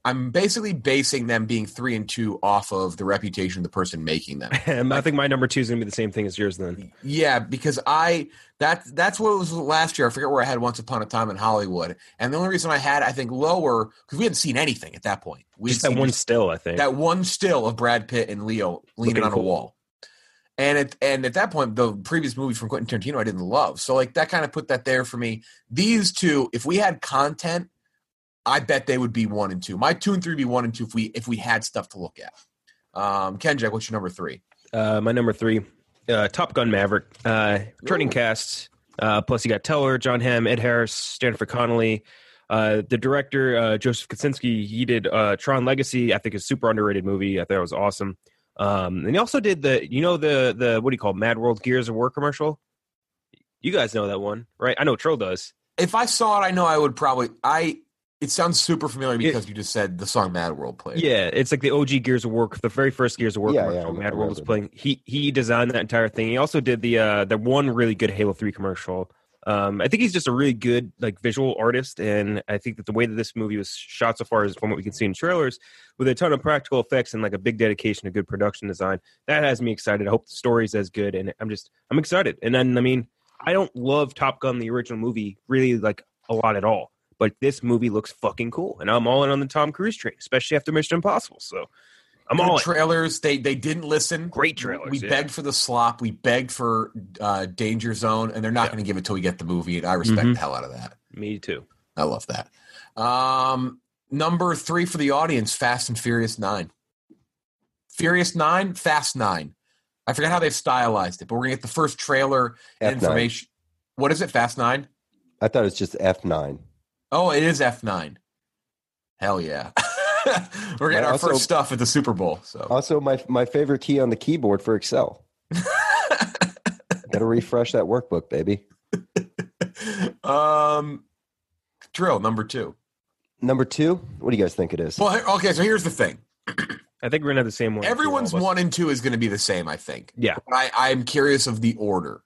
I'm basically basing them being three and two off of the reputation of the person making them. And I think my number two is going to be the same thing as yours then. Yeah, because I that that's what it was last year. I forget where I had Once Upon a Time in Hollywood, and the only reason I had I think lower because we hadn't seen anything at that point. We just that one still, I think that one still of Brad Pitt and Leo leaning Looking on cool. a wall. And at and at that point, the previous movie from Quentin Tarantino I didn't love, so like that kind of put that there for me. These two, if we had content, I bet they would be one and two. My two and three would be one and two if we if we had stuff to look at. Um, Kenjack, what's your number three? Uh, my number three, uh, Top Gun Maverick. Uh, returning cast. Uh, plus, you got Teller, John Hamm, Ed Harris, Jennifer Connelly. Uh, the director, uh, Joseph Kosinski, he did uh, Tron Legacy. I think a super underrated movie. I thought it was awesome. Um, and he also did the, you know, the the what do you call it, Mad World Gears of War commercial? You guys know that one, right? I know Trill does. If I saw it, I know I would probably. I. It sounds super familiar because it, you just said the song Mad World played. Yeah, it's like the O G Gears of War, the very first Gears of War yeah, commercial. Yeah, Mad World was playing. He he designed that entire thing. He also did the uh, the one really good Halo three commercial. Um, I think he's just a really good like visual artist, and I think that the way that this movie was shot so far is from what we can see in trailers, with a ton of practical effects and like a big dedication to good production design. That has me excited. I hope the story's as good, and I'm just I'm excited. And then I mean, I don't love Top Gun the original movie really like a lot at all. But this movie looks fucking cool, and I'm all in on the Tom Cruise train, especially after Mission Impossible. So I'm all in. Trailers. They they didn't listen. Great trailers. We yeah. begged for the slop. We begged for uh, Danger Zone, and they're not yeah. going to give it till we get the movie. And I respect mm-hmm. the hell out of that. Me too. I love that. Um, number three for the audience: Fast and Furious Nine. Furious Nine, Fast Nine. I forget how they've stylized it, but we're gonna get the first trailer F nine. Information. What is it? Fast Nine. I thought it was just F nine. Oh, it is F nine. Hell yeah. We're getting our also, first stuff at the Super Bowl. So Also, my my favorite key on the keyboard for Excel. Got to refresh that workbook, baby. um, Drill, number two. Number two? What do you guys think it is? Well, okay, so here's the thing. I think we're going to have the same one. Everyone's one and two is going to be the same, I think. Yeah. But I, I'm curious of the order.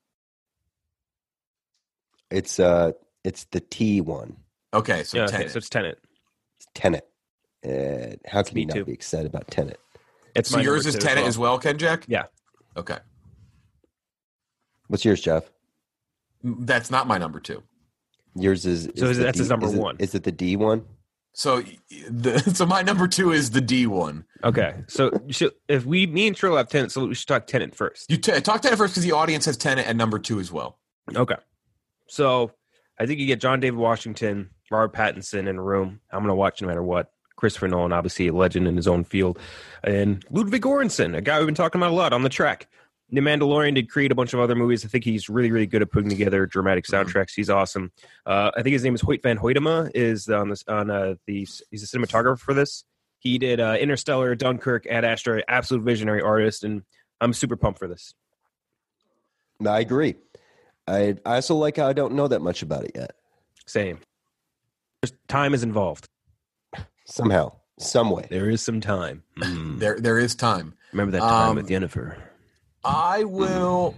It's uh, it's the T one. Okay, so yeah, Tenet. Okay, so it's Tenet. It's Tenet. Uh, how can Me you not too. be excited about Tenet? It's so yours is Tenet as well, Ken Jack? Yeah. Okay. What's yours, Jeff? That's not my number two. Yours is. is so is, that's D, his number is one. It, is it the D one? So, the so my number two is the D one. Okay, so should, if we me and Trill have Tenet, so we should talk Tenet first. You t- talk Tenet first because the audience has Tenet at number two as well. Okay, so I think you get John David Washington, Robert Pattinson in a room. I'm going to watch no matter what. Christopher Nolan, obviously a legend in his own field, and Ludwig Göransson, a guy we've been talking about a lot on the track. The Mandalorian did create a bunch of other movies. I think he's really, really good at putting together dramatic soundtracks. He's awesome. Uh, I think his name is Hoyt van Hoytema. Is on this on uh, the he's a cinematographer for this. He did uh, Interstellar, Dunkirk, Ad Astra. Absolute visionary artist, and I'm super pumped for this. I agree. I I also like how I don't know that much about it yet. Same. There's, time is involved. Somehow, some way. There is some time. Mm. There, there is time. Remember that time um, at Yennefer. I will.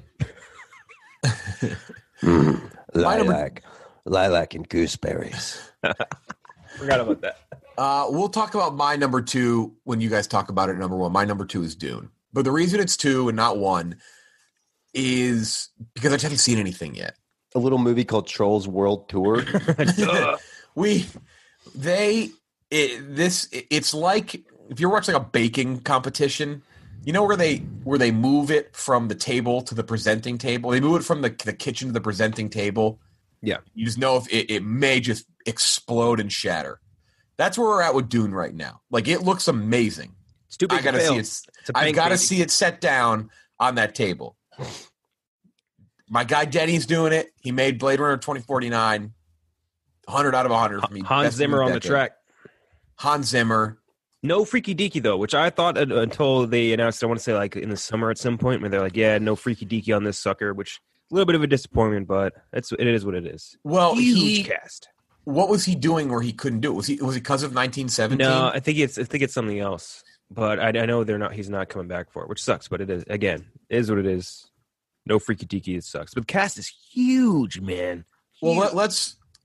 mm. Lilac, lilac, and gooseberries. Forgot about that. Uh, we'll talk about my number two when you guys talk about it. Number one, my number two is Dune. But the reason it's two and not one is because I haven't seen anything yet. A little movie called Trolls World Tour. we, they, it, this, it, it's like if you're watching a baking competition. You know where they where they move it from the table to the presenting table? They move it from the, the kitchen to the presenting table. Yeah. You just know if it, it may just explode and shatter. That's where we're at with Dune right now. Like, it looks amazing. It's too big I gotta to see fail. it. I've got to see it set down on that table. My guy Denny's doing it. He made Blade Runner twenty forty-nine. one hundred out of one hundred for me. Hans Best Zimmer on the decade. track. Hans Zimmer. No Freaky Deaky, though, which I thought uh, until they announced, I want to say, like, in the summer at some point, where they're like, yeah, no Freaky Deaky on this sucker, which a little bit of a disappointment, but it's, it is what it is. Well, Huge he, cast. What was he doing where he couldn't do it? Was he was it because of nineteen seventeen? No, I think it's I think it's something else. But I, I know they're not. He's not coming back for it, which sucks. But it is again, it is what it is. No Freaky Deaky, it sucks. But the cast is huge, man. Huge. Well, let, let's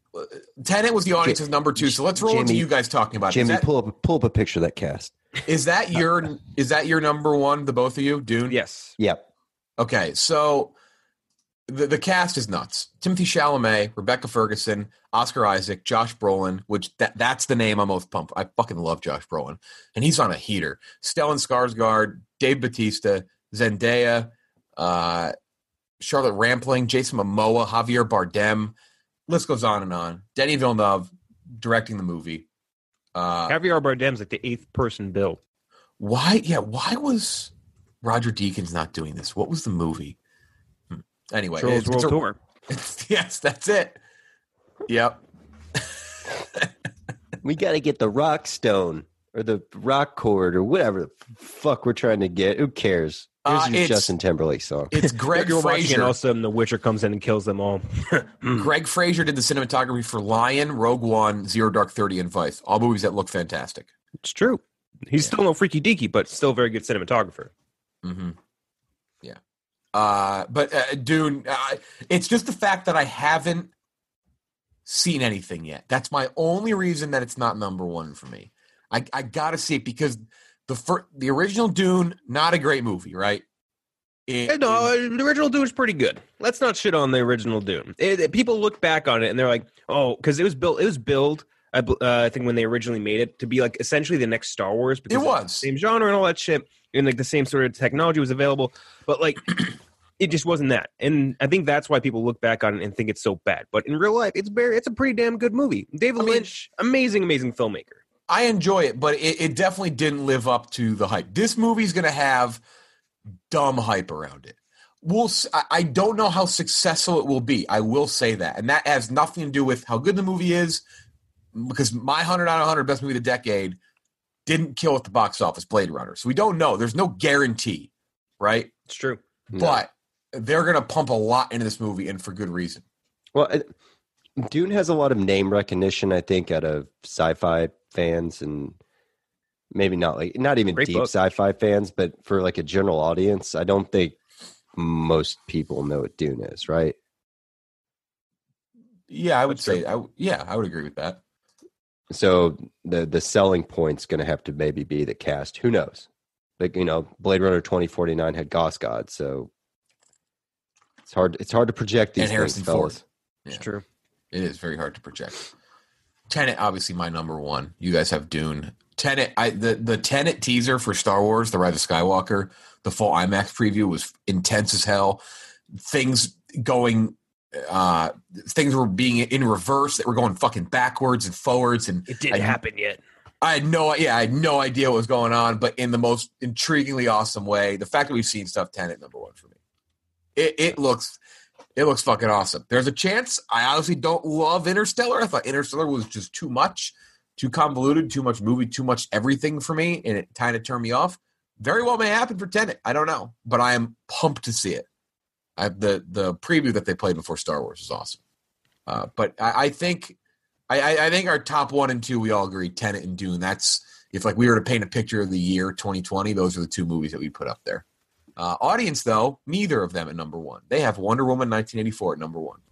Tenet was the audience's number two, so let's roll Jimmy, into you guys talking about Jimmy, it. Is that, pull up pull up a picture of that cast. is that your is that your number one? The both of you, Dune. Yes. Yep. Okay, so the the cast is nuts. Timothy Chalamet, Rebecca Ferguson, Oscar Isaac, Josh Brolin, which that that's the name I'm most pumped. I fucking love Josh Brolin, and he's on a heater. Stellan Skarsgård, Dave Bautista, Zendaya, uh, Charlotte Rampling, Jason Momoa, Javier Bardem. List goes on and on. Denis Villeneuve directing the movie. Uh, Javier Bardem's like the eighth person billed. Why? Yeah. Why was Roger Deakins not doing this? What was the movie? Hmm. Anyway, Trolls it's, World it's a, Tour. It's, yes, that's it. Yep. We got to get the rock stone or the rock chord or whatever the fuck we're trying to get. Who cares? Here's Uh, your it's- Justin Timberlake song. It's Greg You're watching, and Fraser. all of a sudden the Witcher comes in and kills them all. Greg Fraser did the cinematography for Lion, Rogue One, Zero Dark Thirty, and Vice. All movies that look fantastic. It's true. He's Yeah. still no freaky deaky, but still a very good cinematographer. Mm-hmm. Yeah. Uh, but uh, Dune, uh, it's just the fact that I haven't seen anything yet. That's my only reason that it's not number one for me. I, I got to see it because the fir- the original Dune, not a great movie, right? It, no, the original Dune is pretty good. Let's not shit on the original Dune. It, it- people look back on it and they're like, "Oh, because it was built. It was built. I, bel- uh, I think when they originally made it to be like essentially the next Star Wars. Because It was. it's the same genre and all that shit, and like the same sort of technology was available, but like it just wasn't that. And I think that's why people look back on it and think it's so bad. But in real life, it's very, it's a pretty damn good movie. David I mean- Lynch, amazing, amazing filmmaker. I enjoy it, but it, it definitely didn't live up to the hype. This movie's going to have dumb hype around it. We'll. s- I I don't know how successful it will be. I will say that, and that has nothing to do with how good the movie is, because my one hundred out of one hundred best movie of the decade didn't kill at the box office, Blade Runner. So we don't know. There's no guarantee, right? It's true. But they're going to pump a lot into this movie, and for good reason. Well, it- Dune has a lot of name recognition, I think, out of sci-fi fans, and maybe not like not even Great deep book. sci-fi fans, but for like a general audience, I don't think most people know what Dune is, right? Yeah, I would That's say. true. I, w- yeah, I would agree with that. So the the selling point's going to have to maybe be the cast. Who knows? Like, you know, Blade Runner twenty forty-nine had Goss God, so it's hard. It's hard to project these And Harrison things, fellas. Ford. It's Yeah. true. It is very hard to project. Tenet, obviously my number one. You guys have Dune. Tenet, I the the Tenet teaser for Star Wars: The Rise of Skywalker, the full IMAX preview was intense as hell. Things going, uh, things were being in reverse. That were going fucking backwards and forwards, and It didn't I, happen yet. I had no, yeah, I had no idea what was going on, but in the most intriguingly awesome way. The fact that we've seen stuff, Tenet number one for me. It it looks. It looks fucking awesome. There's a chance. I honestly don't love Interstellar. I thought Interstellar was just too much, too convoluted, too much movie, too much everything for me, and it kind of turned me off. Very well may happen for Tenet. I don't know, but I am pumped to see it. I, the the preview that they played before Star Wars is awesome. Uh, but I, I think I, I, I think our top one and two, we all agree, Tenet and Dune. That's if like we were to paint a picture of the year twenty twenty, those are the two movies that we put up there. Uh, audience, though, neither of them at number one. They have Wonder Woman nineteen eighty-four at number one.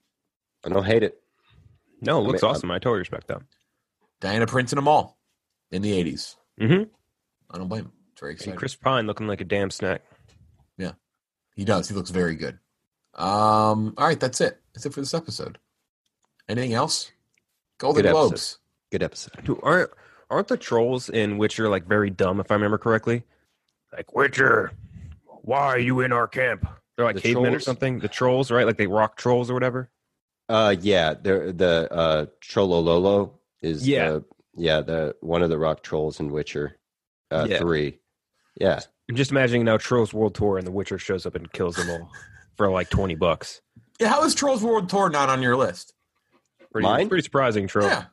I don't hate it. No, it I looks mean, awesome. I totally respect that. Diana Prince in a mall in the eighties. Mm-hmm. I don't blame him. It's very And exciting. Chris Pine looking like a damn snack. Yeah, he does. He looks very good. Um, all right, that's it. That's it for this episode. Anything else? Golden Good episode. Globes. Good episode. Dude, aren't aren't the trolls in Witcher like very dumb? If I remember correctly, like Witcher, why are you in our camp? They're like The cavemen or trolls? something. The trolls, right? Like they rock trolls or whatever. Uh, yeah, the the uh, Trollololo is Yeah. the, yeah the one of the rock trolls in Witcher uh, Yeah. three. Yeah, I'm just imagining now Trolls World Tour and the Witcher shows up and kills them all for like twenty bucks. Yeah, how is Trolls World Tour not on your list? Pretty, Mine? pretty surprising, Troll. Yeah,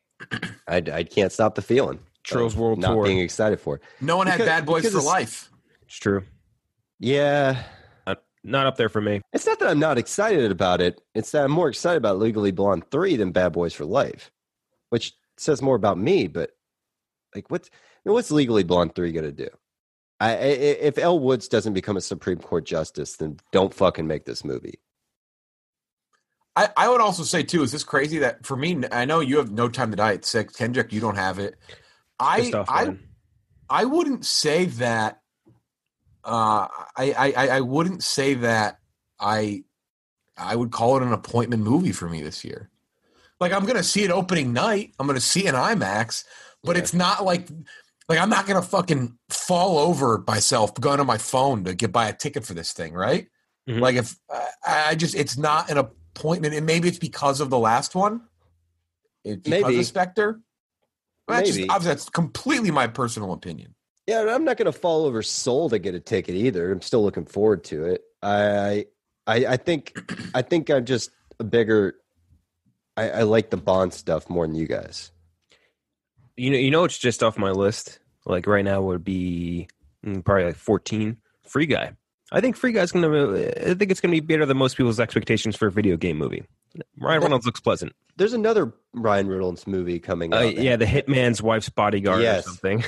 I, I can't stop the feeling. Trolls of World not Tour. being excited for it. no one had Because- Bad Boys because for it's- Life. It's true. Yeah, Not, not up there for me. it's not that I'm not excited about it. It's that I'm more excited about Legally Blonde three than Bad Boys for Life, which says more about me. But like, what's I mean, what's Legally Blonde three going to do? I, I if Elle Woods doesn't become a Supreme Court justice, then don't fucking make this movie. I, I would also say too, is this crazy that for me, I know you have No Time to Die at six. Kendrick, you don't have it. I I I wouldn't say that. Uh, I, I I wouldn't say that I I would call it an appointment movie for me this year. Like I'm gonna see it opening night. I'm gonna see an IMAX, but yeah. It's not like like I'm not gonna fucking fall over myself going on my phone to get buy a ticket for this thing, right? Mm-hmm. Like if uh, I just it's not an appointment, and maybe it's because of the last one. It's because maybe. of Spectre. That's maybe. Just, obviously, that's completely my personal opinion. Yeah, I'm not going to fall over Soul to get a ticket either. I'm still looking forward to it. I, I, I think, I think I'm just a bigger. I, I like the Bond stuff more than you guys. You know, you know, it's just off my list. Like right now would be probably like fourteen. Free Guy. I think Free Guy's going to. I think it's going to be better than most people's expectations for a video game movie. Ryan Reynolds looks pleasant. There's another Ryan Reynolds movie coming uh, out. Yeah, The Hitman's Wife's Bodyguard yes. or something.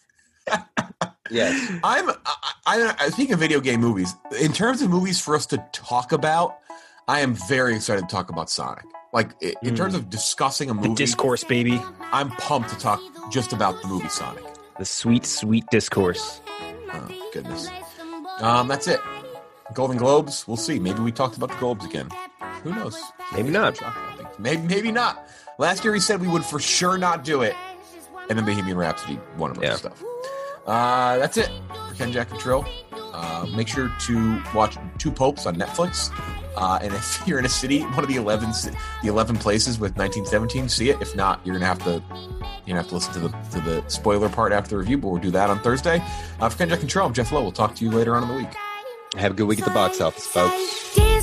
Yes, I'm. I, I think of video game movies. In terms of movies for us to talk about, I am very excited to talk about Sonic. Like in mm. terms of discussing a movie, the discourse, baby. I'm pumped to talk just about the movie Sonic. The sweet, sweet discourse. Oh goodness. Um, that's it. Golden Globes. We'll see. Maybe we talked about the Globes again. Who knows? Maybe not. Maybe maybe not. Last year we said we would for sure not do it, and then Bohemian Rhapsody won a bunch yeah. of stuff. Uh, that's it for Ken, Jack, and Trill. Uh, make sure to watch Two Popes on Netflix. Uh, and if you're in a city, one of the eleven the eleven places with nineteen seventeen, see it. If not, you're gonna have to you're gonna have to listen to the to the spoiler part after the review. But we'll do that on Thursday. Uh, for Ken, Jack, and Trill, I'm Jeff Lowe. We'll talk to you later on in the week. Have a good week at the box office, folks.